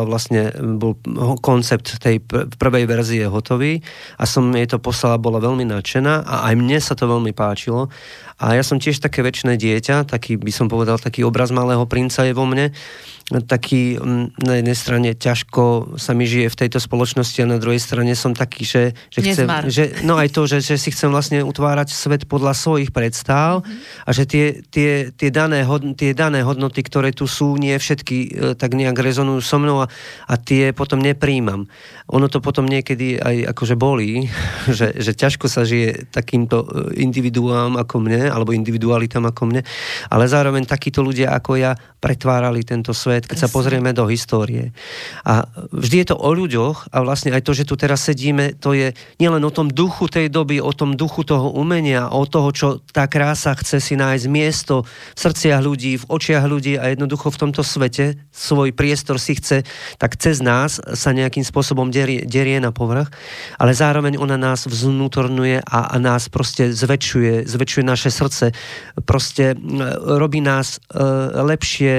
koncept tej prvej verzie hotový a som jej to poslala, bola veľmi nadšená a aj mne sa to veľmi páčilo a ja som tiež také večné dieťa, taký by som povedal, taký obraz malého princa je vo mne, taký na jednej strane ťažko sa mi žije v tejto spoločnosti a na druhej strane som taký, že chcem, aj to, že si chcem vlastne utvárať svet podľa svojich predstav a že tie dané hodnoty, ktoré tu sú, nie všetky tak nejak rezonujú so mnou a tie potom nepríjmam. Ono to potom niekedy aj akože bolí, že ťažko sa žije takýmto individuám ako mne, alebo individualitám ako mne, ale zároveň takíto ľudia ako ja pretvárali tento svet, keď sa pozrieme do histórie. A vždy je to o ľuďoch a vlastne aj to, že tu teraz sedíme, to je nielen o tom duchu tej doby, o tom duchu toho umenia, o toho, čo tá krása chce si nájsť miesto v srdciach ľudí, v očiach ľudí a jednoducho v tomto svete svoj priestor si chce, tak cez nás sa nejakým spôsobom derie na povrch, ale zároveň ona nás vznútorňuje a nás proste zväčšuje naše srdce, proste robí nás lepšie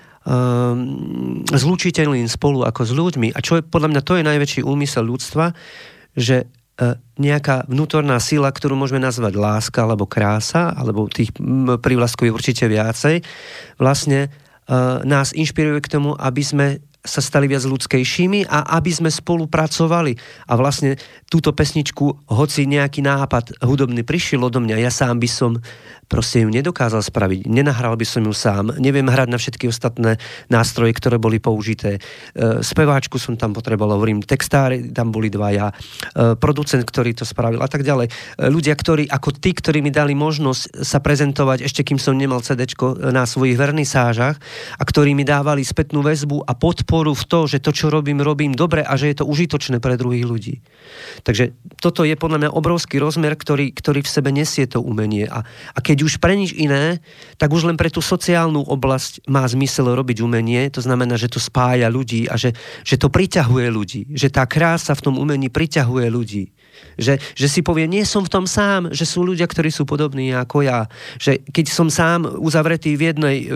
zlúčiteľným spolu ako s ľuďmi. A čo je, podľa mňa, to je najväčší úmysel ľudstva, že nejaká vnútorná sila, ktorú môžeme nazvať láska alebo krása, alebo tých prívlastkov je určite viacej, vlastne nás inšpiruje k tomu, aby sme sa stali viac ľudskejšími a aby sme spolupracovali. A vlastne túto pesničku, hoci nejaký nápad hudobný prišiel odo mňa, ja sám by som proste ju nedokázal spraviť. Nenahral by som ju sám. Neviem hrať na všetky ostatné nástroje, ktoré boli použité. Speváčku som tam potreboval, hovorím, textári tam boli dvaja, producent, ktorý to spravil a tak ďalej. Ľudia, ktorí mi dali možnosť sa prezentovať, ešte kým som nemal CDčko na svojich vernisážach a ktorí mi dávali spätnú väzbu a podporu v to, že to, čo robím dobre a že je to užitočné pre druhých ľudí. Takže toto je podľa mňa obrovský rozmer, ktorý v sebe nesie to umenie. A keď už pre nič iné, tak už len pre tú sociálnu oblasť má zmysel robiť umenie. To znamená, že to spája ľudí a že to priťahuje ľudí. Že tá krása v tom umení priťahuje ľudí. Že si povie, nie som v tom sám, že sú ľudia, ktorí sú podobní ako ja. Že keď som sám uzavretý v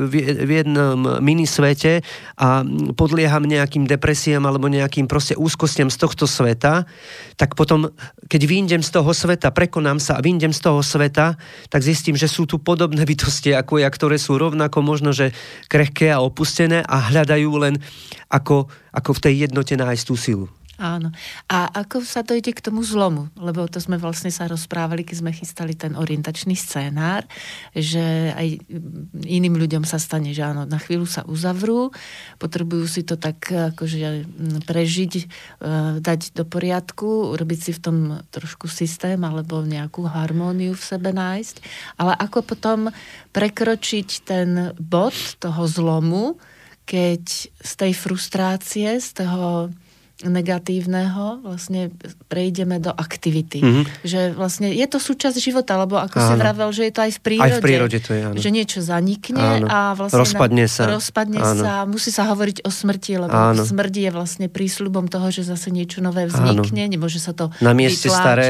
jednom minisvete a podlieham nejakým depresiám alebo nejakým proste úzkostiam z tohto sveta, tak potom, keď vyjdem z toho sveta, prekonám sa a vyjdem z toho sveta, tak zistím, že sú tu podobné bytosti ako ja, ktoré sú rovnako možno, že krehké a opustené a hľadajú len ako v tej jednote nájsť tú silu. Áno. A ako sa dojde k tomu zlomu? Lebo to sme vlastne sa rozprávali, keď sme chystali ten orientačný scénár, že aj iným ľuďom sa stane, že áno, na chvíľu sa uzavrú, potrebujú si to tak akože prežiť, dať do poriadku, urobiť si v tom trošku systém alebo nejakú harmóniu v sebe nájsť. Ale ako potom prekročiť ten bod toho zlomu, keď z tej frustrácie, z toho negatívneho vlastne prejdeme do aktivity. Že vlastne je to súčasť života, lebo ako si vravel, že je to aj v prírode. Aj v prírode to je, áno. Že niečo zanikne a vlastne rozpadne sa. Musí sa hovoriť o smrti, lebo smrť je vlastne prísľubom toho, že zase niečo nové vznikne, nemôže sa to na mieste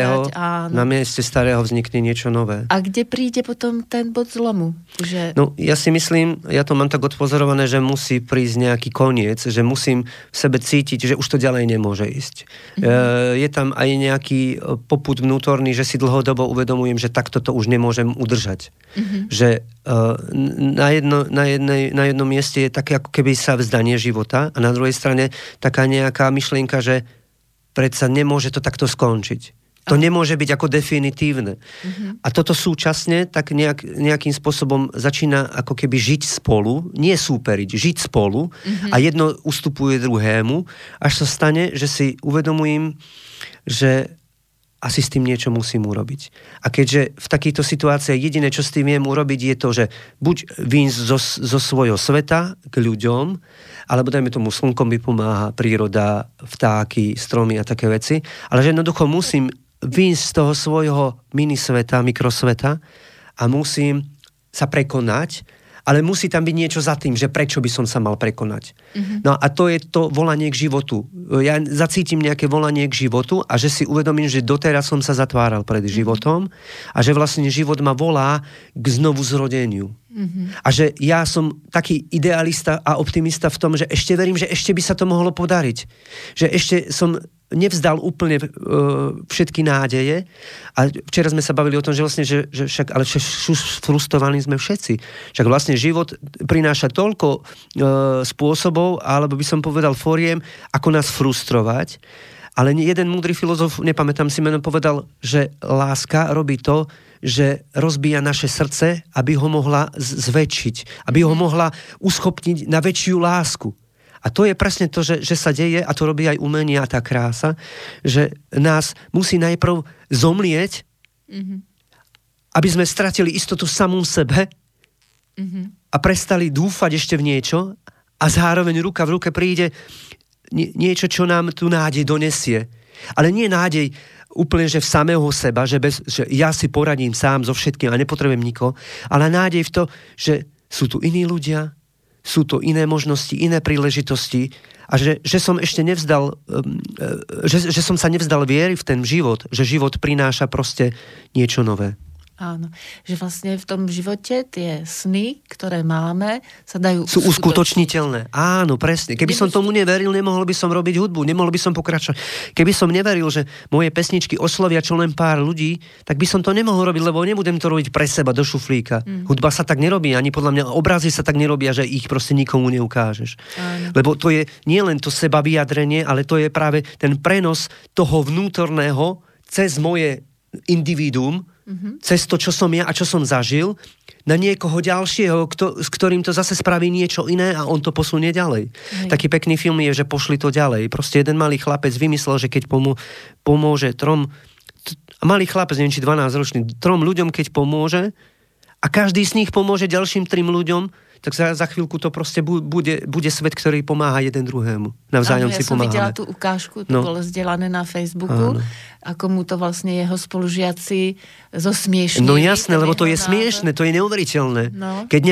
starého vznikne niečo nové. A kde príde potom ten bod zlomu? No, ja si myslím, ja to mám tak odpozorované, že musí prísť nejaký koniec, že musím v sebe cítiť, že už to ďalej ďalej nemôže ísť. Je tam aj nejaký popud vnútorný, že si dlhodobo uvedomujem, že takto to už nemôžem udržať. Že na jednom mieste je také ako keby sa vzdanie života a na druhej strane taká nejaká myšlienka, že predsa nemôže to takto skončiť. To nemôže byť ako definitívne. A toto súčasne tak nejakým spôsobom začína ako keby žiť spolu, nie súperiť, žiť spolu a jedno ustupuje druhému, až sa stane, že si uvedomujem, že asi s tým niečo musím urobiť. A keďže v takýchto situáciách jediné, čo s tým viem urobiť, je to, že buď výjsť zo svojho sveta k ľuďom, alebo dajme tomu slnko mi pomáha, príroda, vtáky, stromy a také veci, ale že jednoducho musím vyjsť z toho svojho minisveta, mikrosveta a musím sa prekonať, ale musí tam byť niečo za tým, že prečo by som sa mal prekonať. No a to je to volanie k životu. Ja zacítim nejaké volanie k životu a že si uvedomím, že doteraz som sa zatváral pred životom a že vlastne život ma volá k znovu zrodeniu. A že ja som taký idealista a optimista v tom, že ešte verím, že ešte by sa to mohlo podariť. Že ešte som nevzdal úplne všetky nádeje. A včera sme sa bavili o tom, že vlastne, že však, ale frustrovaní sme všetci. Však vlastne život prináša toľko spôsobov, alebo by som povedal foriem, ako nás frustrovať. Ale jeden múdry filozof, nepamätám si meno, povedal, že láska robí to, že rozbíja naše srdce, aby ho mohla zväčšiť, aby ho mohla uschopniť na väčšiu lásku. A to je presne to, že sa deje, a to robí aj umenie a tá krása, že nás musí najprv zomlieť, aby sme stratili istotu samom sebe a prestali dúfať ešte v niečo a zároveň ruka v ruke príde niečo, čo nám tú nádej donesie. Ale nie nádej úplne, že v samého seba, že ja si poradím sám so všetkým a nepotrebujem nikoho, ale nádej v to, že sú tu iní ľudia, sú to iné možnosti, iné príležitosti a že som ešte nevzdal, že som sa nevzdal viery v ten život, že život prináša proste niečo nové. Áno, že vlastne v tom živote tie sny, ktoré máme, sa dajú sú uskutočniteľné. Áno, presne. Keby som tomu neveril, nemohol by som robiť hudbu, nemohol by som pokračovať. Keby som neveril, že moje pesničky oslovia čo len pár ľudí, tak by som to nemohol robiť, lebo nebudem to robiť pre seba do šuflíka. Hudba sa tak nerobí, ani podľa mňa obrazy sa tak nerobia, že ich proste nikomu neukážeš. Áno. Lebo to je nie len to seba vyjadrenie, ale to je práve ten prenos toho vnútorného cez moje individuum, cez to, čo som ja a čo som zažil, na niekoho ďalšieho, s ktorým to zase spraví niečo iné a on to posunie ďalej. Taký pekný film je, že pošli to ďalej. Proste jeden malý chlapec vymyslel, že keď pomôže malý chlapec, neviem, či 12-ročný, 3 ľuďom, keď pomôže a každý z nich pomôže ďalším 3 ľuďom, tak za chvíľku to proste bude svet, ktorý pomáha jeden druhému. Navzájom si pomáhame. Ja som videla tú ukážku, to bolo zdieľané na Facebooku, ako mu to vlastne jeho spolužiaci zosmiešňujú. No jasné, lebo to je smiešné, to je neuveriteľné. No. Keď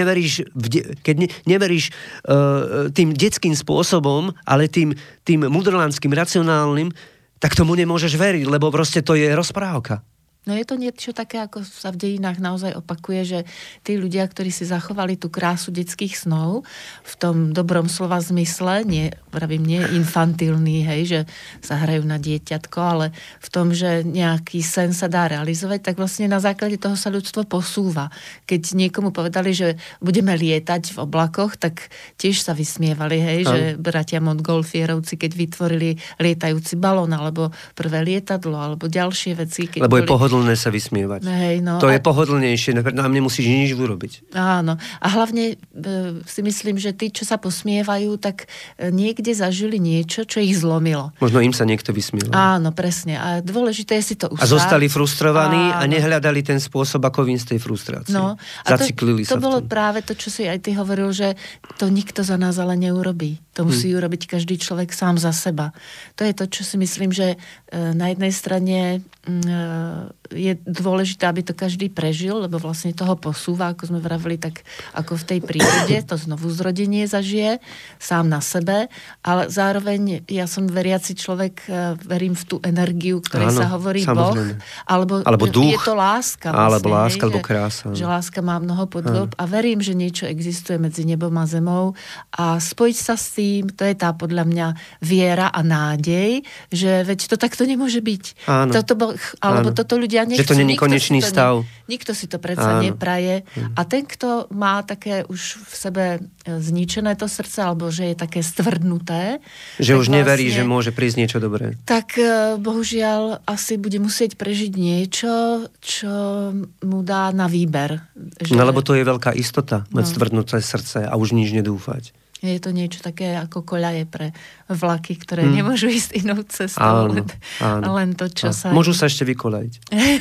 neveríš tým detským spôsobom, ale tým mudrlandským, racionálnym, tak tomu nemôžeš veriť, lebo proste to je rozprávka. No je to niečo také, ako sa v dejinách naozaj opakuje, že tí ľudia, ktorí si zachovali tú krásu detských snov v tom dobrom slova zmysle, nie infantilný, hej, že sa hrajú na dieťatko, ale v tom, že nejaký sen sa dá realizovať, tak vlastne na základe toho sa ľudstvo posúva. Keď niekomu povedali, že budeme lietať v oblakoch, tak tiež sa vysmievali, hej, že bratia Montgolfierovci, keď vytvorili lietajúci balón, alebo prvé lietadlo, alebo ďalšie veci. Lebo je pohodlné sa vysmievať. Hej, no, to je pohodlnejšie, nám nemusíš nič urobiť. Áno. A hlavne si myslím, že tí, čo sa posmievajú, tak niekde zažili niečo, čo ich zlomilo. Možno im sa niekto vysmieval. Áno, presne. A dôležité je si to ustáť. A zostali frustrovaní a nehľadali ten spôsob, ako vyjsť z tej frustrácie. No, a zaciklili sa v tom. To bolo práve to, čo si aj ty hovoril, že to nikto za nás ale neurobí. To musí urobiť každý človek sám za seba. To je to, čo si myslím, že na jednej strane je dôležité, aby to každý prežil, lebo vlastne toho posúva, ako sme vravili, tak ako v tej prírode, to znovu zrodenie zažije sám na sebe, ale zároveň ja som veriaci človek, verím v tú energiu, ktorej sa hovorí samozrejme. Boh, alebo duch, je to láska. Vlastne, alebo láska, alebo krása. Že láska má mnoho podôb a verím, že niečo existuje medzi nebom a zemou a spojiť sa s tým, to je tá podľa mňa viera a nádej, že veď to takto nemôže byť. Toto ľudia nechcú. Že to není konečný stav. Nikto si to predsa nepraje. A ten, kto má také už v sebe zničené to srdce, alebo že je také stvrdnuté. Že už neverí, vlastne, že môže prísť niečo dobré. Tak bohužiaľ asi bude musieť prežiť niečo, čo mu dá na výber. Že... No lebo to je veľká istota, mať stvrdnuté srdce a už nič nedúfať. Je to niečo také ako koľaje pre vlaky, ktoré nemôžu ísť inou cestou. Len to, čo sa... Môžu sa ešte vykoľajiť.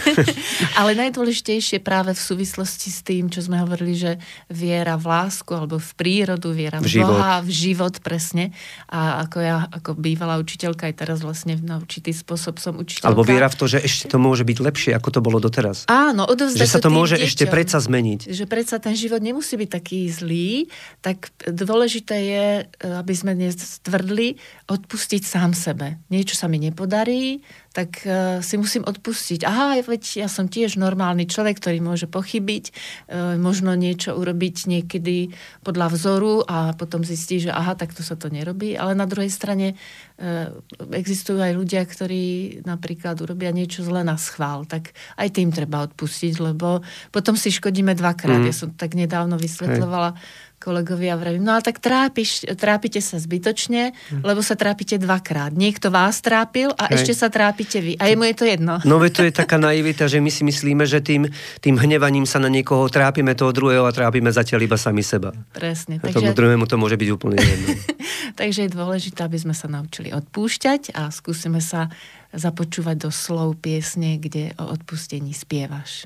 Ale najdôležitejšie práve v súvislosti s tým, čo sme hovorili, že viera v lásku, alebo v prírodu, viera v Boha, v život, presne. A ako ja, ako bývalá učiteľka, aj teraz vlastne na určitý spôsob som učiteľka. Alebo viera v to, že ešte to môže byť lepšie, ako to bolo doteraz. Áno, odovzdať že sa to môže deťom, ešte predsa zmeniť. Že predsa ten život nemusí byť taký zlý, tak dôležité je, aby sme dnes tvrdli, odpustiť sám sebe. Niečo sa mi nepodarí, tak si musím odpustiť. Aha, veď ja som tiež normálny človek, ktorý môže pochybiť, možno niečo urobiť niekedy podľa vzoru a potom zistí, že aha, takto sa to nerobí. Ale na druhej strane existujú aj ľudia, ktorí napríklad urobia niečo zle na schvál. Tak aj tým treba odpustiť, lebo potom si škodíme dvakrát. Ja som tak nedávno vysvetľovala kolegovia, vravím, no ale tak trápite sa zbytočne, lebo sa trápite dvakrát. Niekto vás trápil a ešte sa trápite vy. A jemu je to jedno. No veď to je taká naivita, že my si myslíme, že tým hnevaním sa na niekoho trápime toho druhého a trápime zatiaľ iba sami seba. Presne. A tomu druhému to môže byť úplne jedno. Takže je dôležité, aby sme sa naučili odpúšťať a skúsime sa započúvať do slov piesne, kde o odpustení spievaš.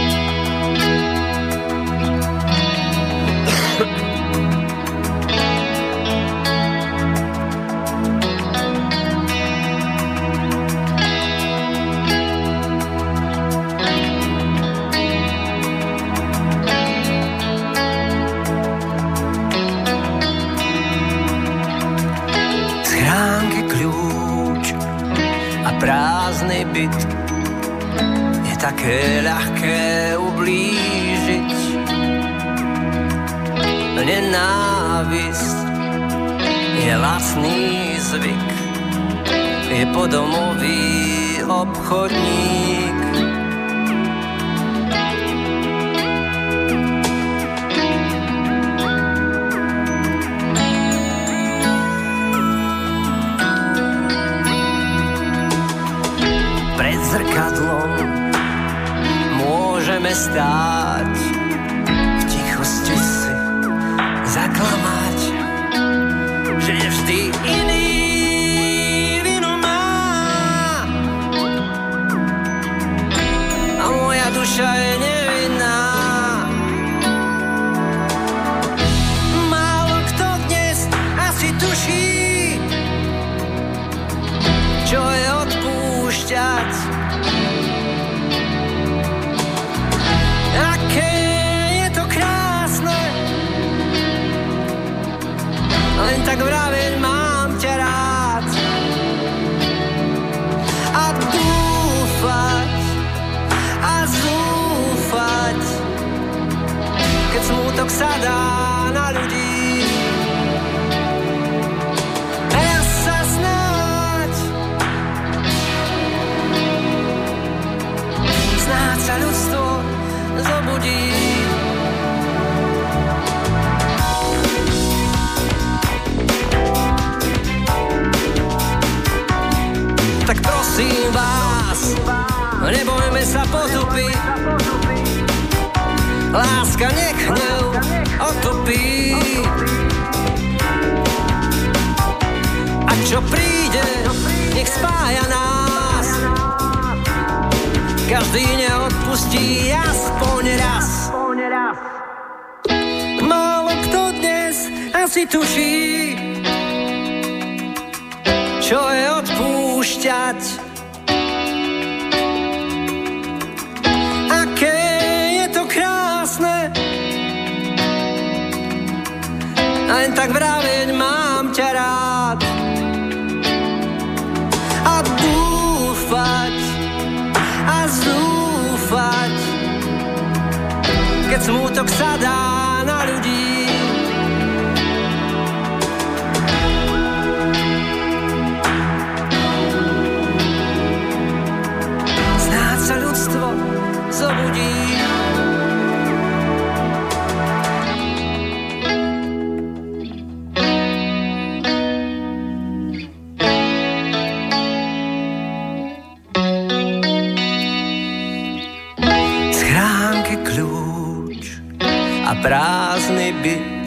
Prázdny byt je také ľahké ublížiť. Nenávisť je lacný zvyk, je podomový obchodník. Zrkadlom môžeme stáť, v tichosti si zaklamať, že vždy iný vinu má a moja duša je nevinná. Málo kto dnes asi tuší, čo je odpúšťať. Len tak vraveň, mám ťa rád a dúfať a zúfať, keď smútok sa dá na ľudí. A ja sa snáď sa ľudstvo zobudí. Tak prosím vás, nebojme sa potupiť. Láska nech hnev otupí. A čo príde, nech spája nás. Každý neodpustí aspoň raz. Málo kto dnes asi tuší, čo je odpúšťať. len tak vraviť mám ťa rád a dúfať a zúfať, keď smútok sa dá na ľudí. Snáď sa ľudstvo zobudí. Prázdny byt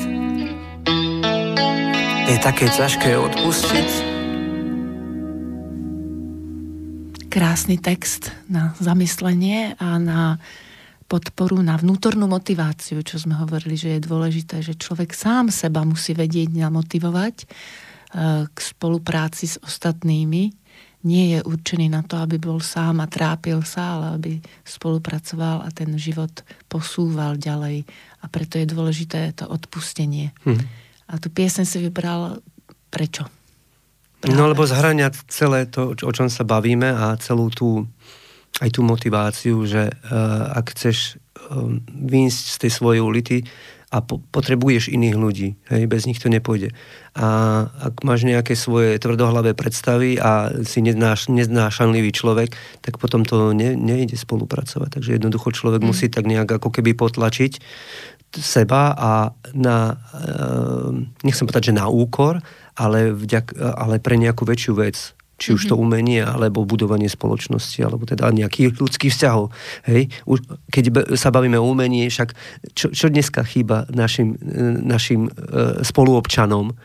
je také ťažké odpustiť. Krásny text na zamyslenie a na podporu, na vnútornú motiváciu, čo sme hovorili, že je dôležité, že človek sám seba musí vedieť namotivovať k spolupráci s ostatnými. Nie je určený na to, aby bol sám a trápil sa, ale aby spolupracoval a ten život posúval ďalej. A preto je dôležité to odpustenie. A tú pieseň si vybral prečo? Práve. No lebo zhrňať celé to, o čom sa bavíme a celú tú, aj tú motiváciu, že ak chceš výjsť z tej svojej ulity a potrebuješ iných ľudí, hej, bez nich to nepôjde. A ak máš nejaké svoje tvrdohlavé predstavy a si neznášanlivý človek, tak potom to nejde spolupracovať. Takže jednoducho človek musí tak nejak ako keby potlačiť seba a nechcem povedať, že na úkor, ale pre nejakú väčšiu vec. Či už to umenie, alebo budovanie spoločnosti, alebo teda nejakých ľudských vzťahov. Hej? Keď sa bavíme o umení, však čo dneska chýba našim spoluobčanom?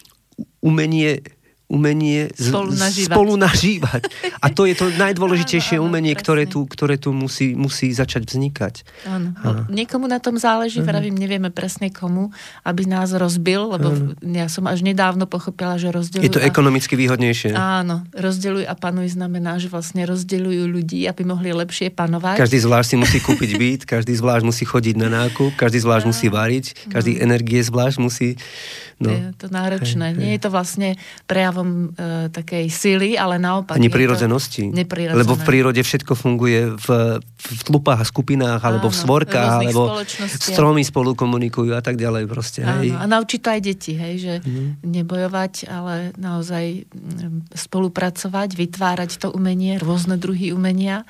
Umenie spolu nažívať. A to je to najdôležitejšie umenie, ktoré tu musí začať vznikať. Áno. Niekomu na tom záleží, vravím, nevieme presne komu, aby nás rozbil, lebo ja som až nedávno pochopila, že rozdeľujú... Je to ekonomicky výhodnejšie. Áno, rozdeľuj a panuj znamená, že vlastne rozdeľujú ľudí, aby mohli lepšie panovať. Každý zvlášť si musí kúpiť byt, každý zvlášť musí chodiť na nákup, každý zvlášť musí variť, každý energie zvlášť musí... No. Je to náročné. Nie je to vlastne prejavom takej sily, ale naopak. Ani prírodzenosti. Lebo v prírode všetko funguje v tlupách a skupinách, alebo v svorkách, alebo stromy spolu komunikujú a tak ďalej proste. Hej. A naučiť to aj deti, hej, že nebojovať, ale naozaj spolupracovať, vytvárať to umenie, rôzne druhy umenia.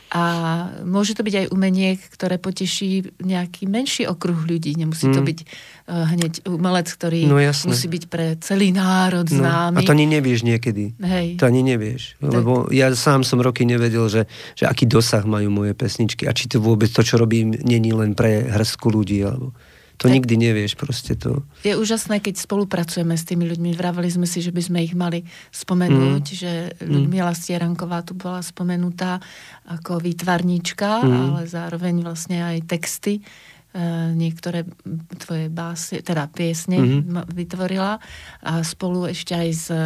A môže to byť aj umenie, ktoré poteší nejaký menší okruh ľudí. Nemusí to byť hneď umelec, ktorý musí byť pre celý národ známy. A to ani nevieš niekedy. Hej. To ani nevieš. Lebo ja sám som roky nevedel, že aký dosah majú moje pesničky a či to vôbec to, čo robím, není len pre hrstku ľudí, alebo... To nikdy nevieš, proste to. Je úžasné, keď spolupracujeme s tými ľuďmi. Vravali sme si, že by sme ich mali spomenúť, že Ľudmila Stieranková tu bola spomenutá ako výtvarníčka, ale zároveň vlastne aj texty. Niektoré tvoje básy, teda piesne vytvorila a spolu ešte aj s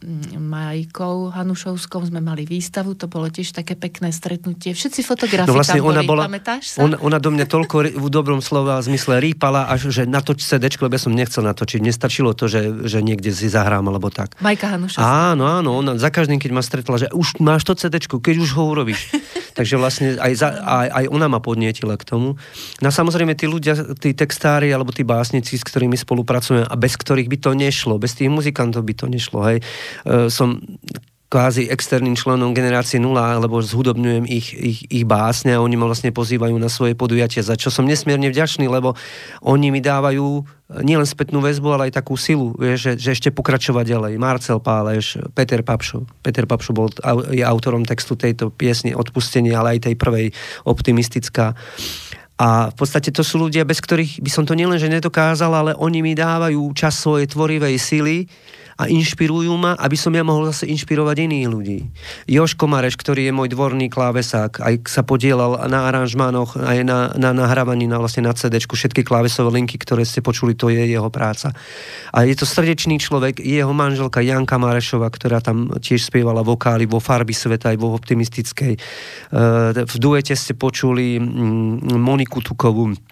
Majkou Hanušovskou sme mali výstavu, to bolo tiež také pekné stretnutie. Všetci fotografi tam boli, pamätáš sa? Ona do mňa toľko v dobrom slova zmysle rýpala, až že natoč CDčko, lebo ja som nechcel natočiť. Nestačilo to, že niekde si zahrám, alebo tak. Majka Hanušovská. Áno, ona za každým, keď ma stretla, že už máš to CDčko, keď už ho urobíš. Takže vlastne aj ona ma podnietila k tomu. No samozrejme, tí ľudia, tí textári alebo tí básnici, s ktorými spolupracujeme a bez ktorých by to nešlo, bez tých muzikantov by to nešlo, hej. Som kvázi externým členom Generácie 0, lebo zhudobňujem ich básne a oni ma vlastne pozývajú na svoje podujatia, za čo som nesmierne vďačný, lebo oni mi dávajú nielen spätnú väzbu, ale aj takú silu, že ešte pokračovať ďalej. Marcel Páleš, Peter Papšo. Peter Papšo je autorom textu tejto piesne Odpustenie, ale aj tej prvej Optimistická. A v podstate to sú ľudia, bez ktorých by som to nielenže nedokázal, ale oni mi dávajú čas svojej tvorivej sily a inšpirujú ma, aby som ja mohol zase inšpirovať iných ľudí. Jožko Mareš, ktorý je môj dvorný klávesák, aj sa podielal na aranžmánoch, aj na nahrávaní vlastne na CD-čku, všetky klávesové linky, ktoré ste počuli, to je jeho práca. A je to srdečný človek, jeho manželka Janka Marešová, ktorá tam tiež spievala vokály vo Farby sveta, aj vo Optimistickej. V duete ste počuli Moniku Tukovú,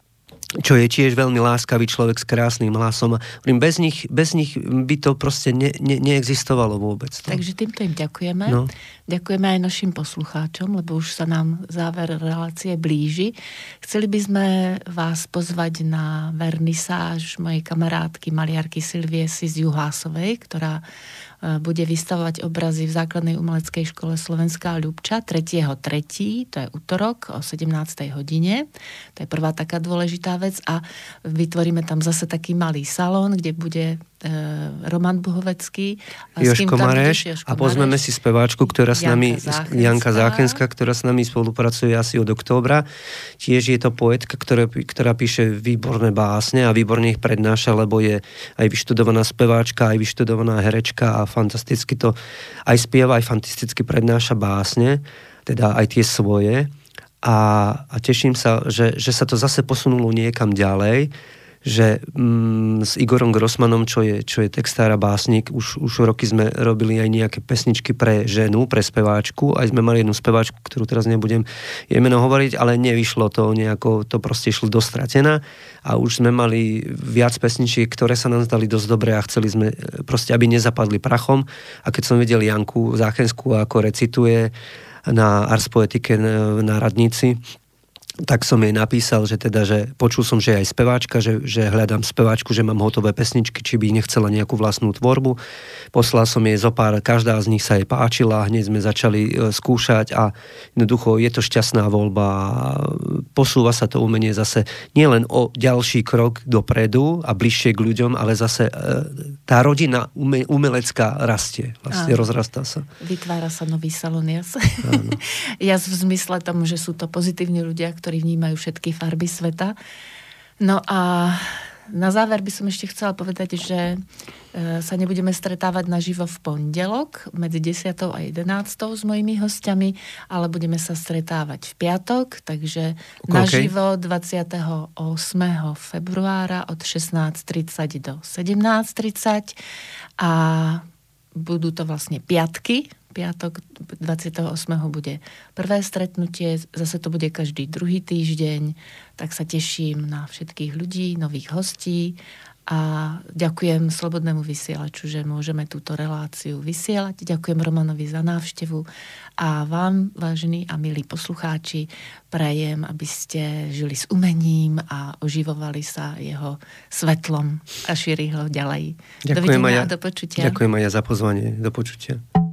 čo je tiež veľmi láskavý človek s krásnym hlasom. Bez nich by to proste neexistovalo vôbec. To. Takže týmto im ďakujeme. No. Ďakujeme aj našim poslucháčom, lebo už sa nám záver relácie blíži. Chceli by sme vás pozvať na vernisáž mojej kamarátky, maliarky Silvie z Juhásovej, ktorá bude vystavovať obrazy v základnej umeleckej škole Slovenská Ľubča 3.3., to je utorok o 17. hodine. To je prvá taká dôležitá vec a vytvoríme tam zase taký malý salón, kde bude Roman Buhovecký a Jožko Mareš a pozmeme si speváčku, ktorá s nami, Janka Záchenská, ktorá s nami spolupracuje asi od októbra. Tiež je to poetka, ktorá píše výborné básne a výborne ich prednáša, lebo je aj vyštudovaná speváčka, aj vyštudovaná herečka a fantasticky to aj spieva, aj fantasticky prednáša básne, teda aj tie svoje. A teším sa, že sa to zase posunulo niekam ďalej, že s Igorom Grossmanom, čo je textár a básnik, už roky sme robili aj nejaké pesničky pre ženu, pre speváčku, aj sme mali jednu speváčku, ktorú teraz nebudem jej meno hovoriť, ale nevyšlo to nejako, to proste išlo dostratená a už sme mali viac pesničiek, ktoré sa nám zdali dosť dobré a chceli sme proste, aby nezapadli prachom a keď som videl Janku Záchenskú, ako recituje na Ars Poetike na Radnici, tak som jej napísal, že počul som, že je aj speváčka, že hľadám speváčku, že mám hotové pesničky, či by nechcela nejakú vlastnú tvorbu. Poslal som jej zopár, každá z nich sa jej páčila, hneď sme začali skúšať a jednoducho je to šťastná voľba. Posúva sa to umenie zase nielen o ďalší krok dopredu a bližšie k ľuďom, ale zase tá rodina umelecká rastie, vlastne rozrastá sa. Vytvára sa nový salón Jas. Jas v zmysle tomu, že sú to pozitívni ľudia, ktorí vnímajú všetky farby sveta. No a na záver by som ešte chcela povedať, že sa nebudeme stretávať naživo v pondelok medzi 10. a 11. s mojimi hostiami, ale budeme sa stretávať v piatok, takže naživo 28. februára od 16.30 do 17.30 a budú to vlastne piatky. Piatok 28. bude prvé stretnutie, zase to bude každý druhý týždeň, tak sa teším na všetkých ľudí, nových hostí a ďakujem Slobodnému vysielaču, že môžeme túto reláciu vysielať. Ďakujem Romanovi za návštevu a vám, vážení a milí poslucháči, prajem, aby ste žili s umením a oživovali sa jeho svetlom a šírili ho ďalej. Dovidenia a do počutia. Ďakujem aj ja za pozvanie. Do počutia.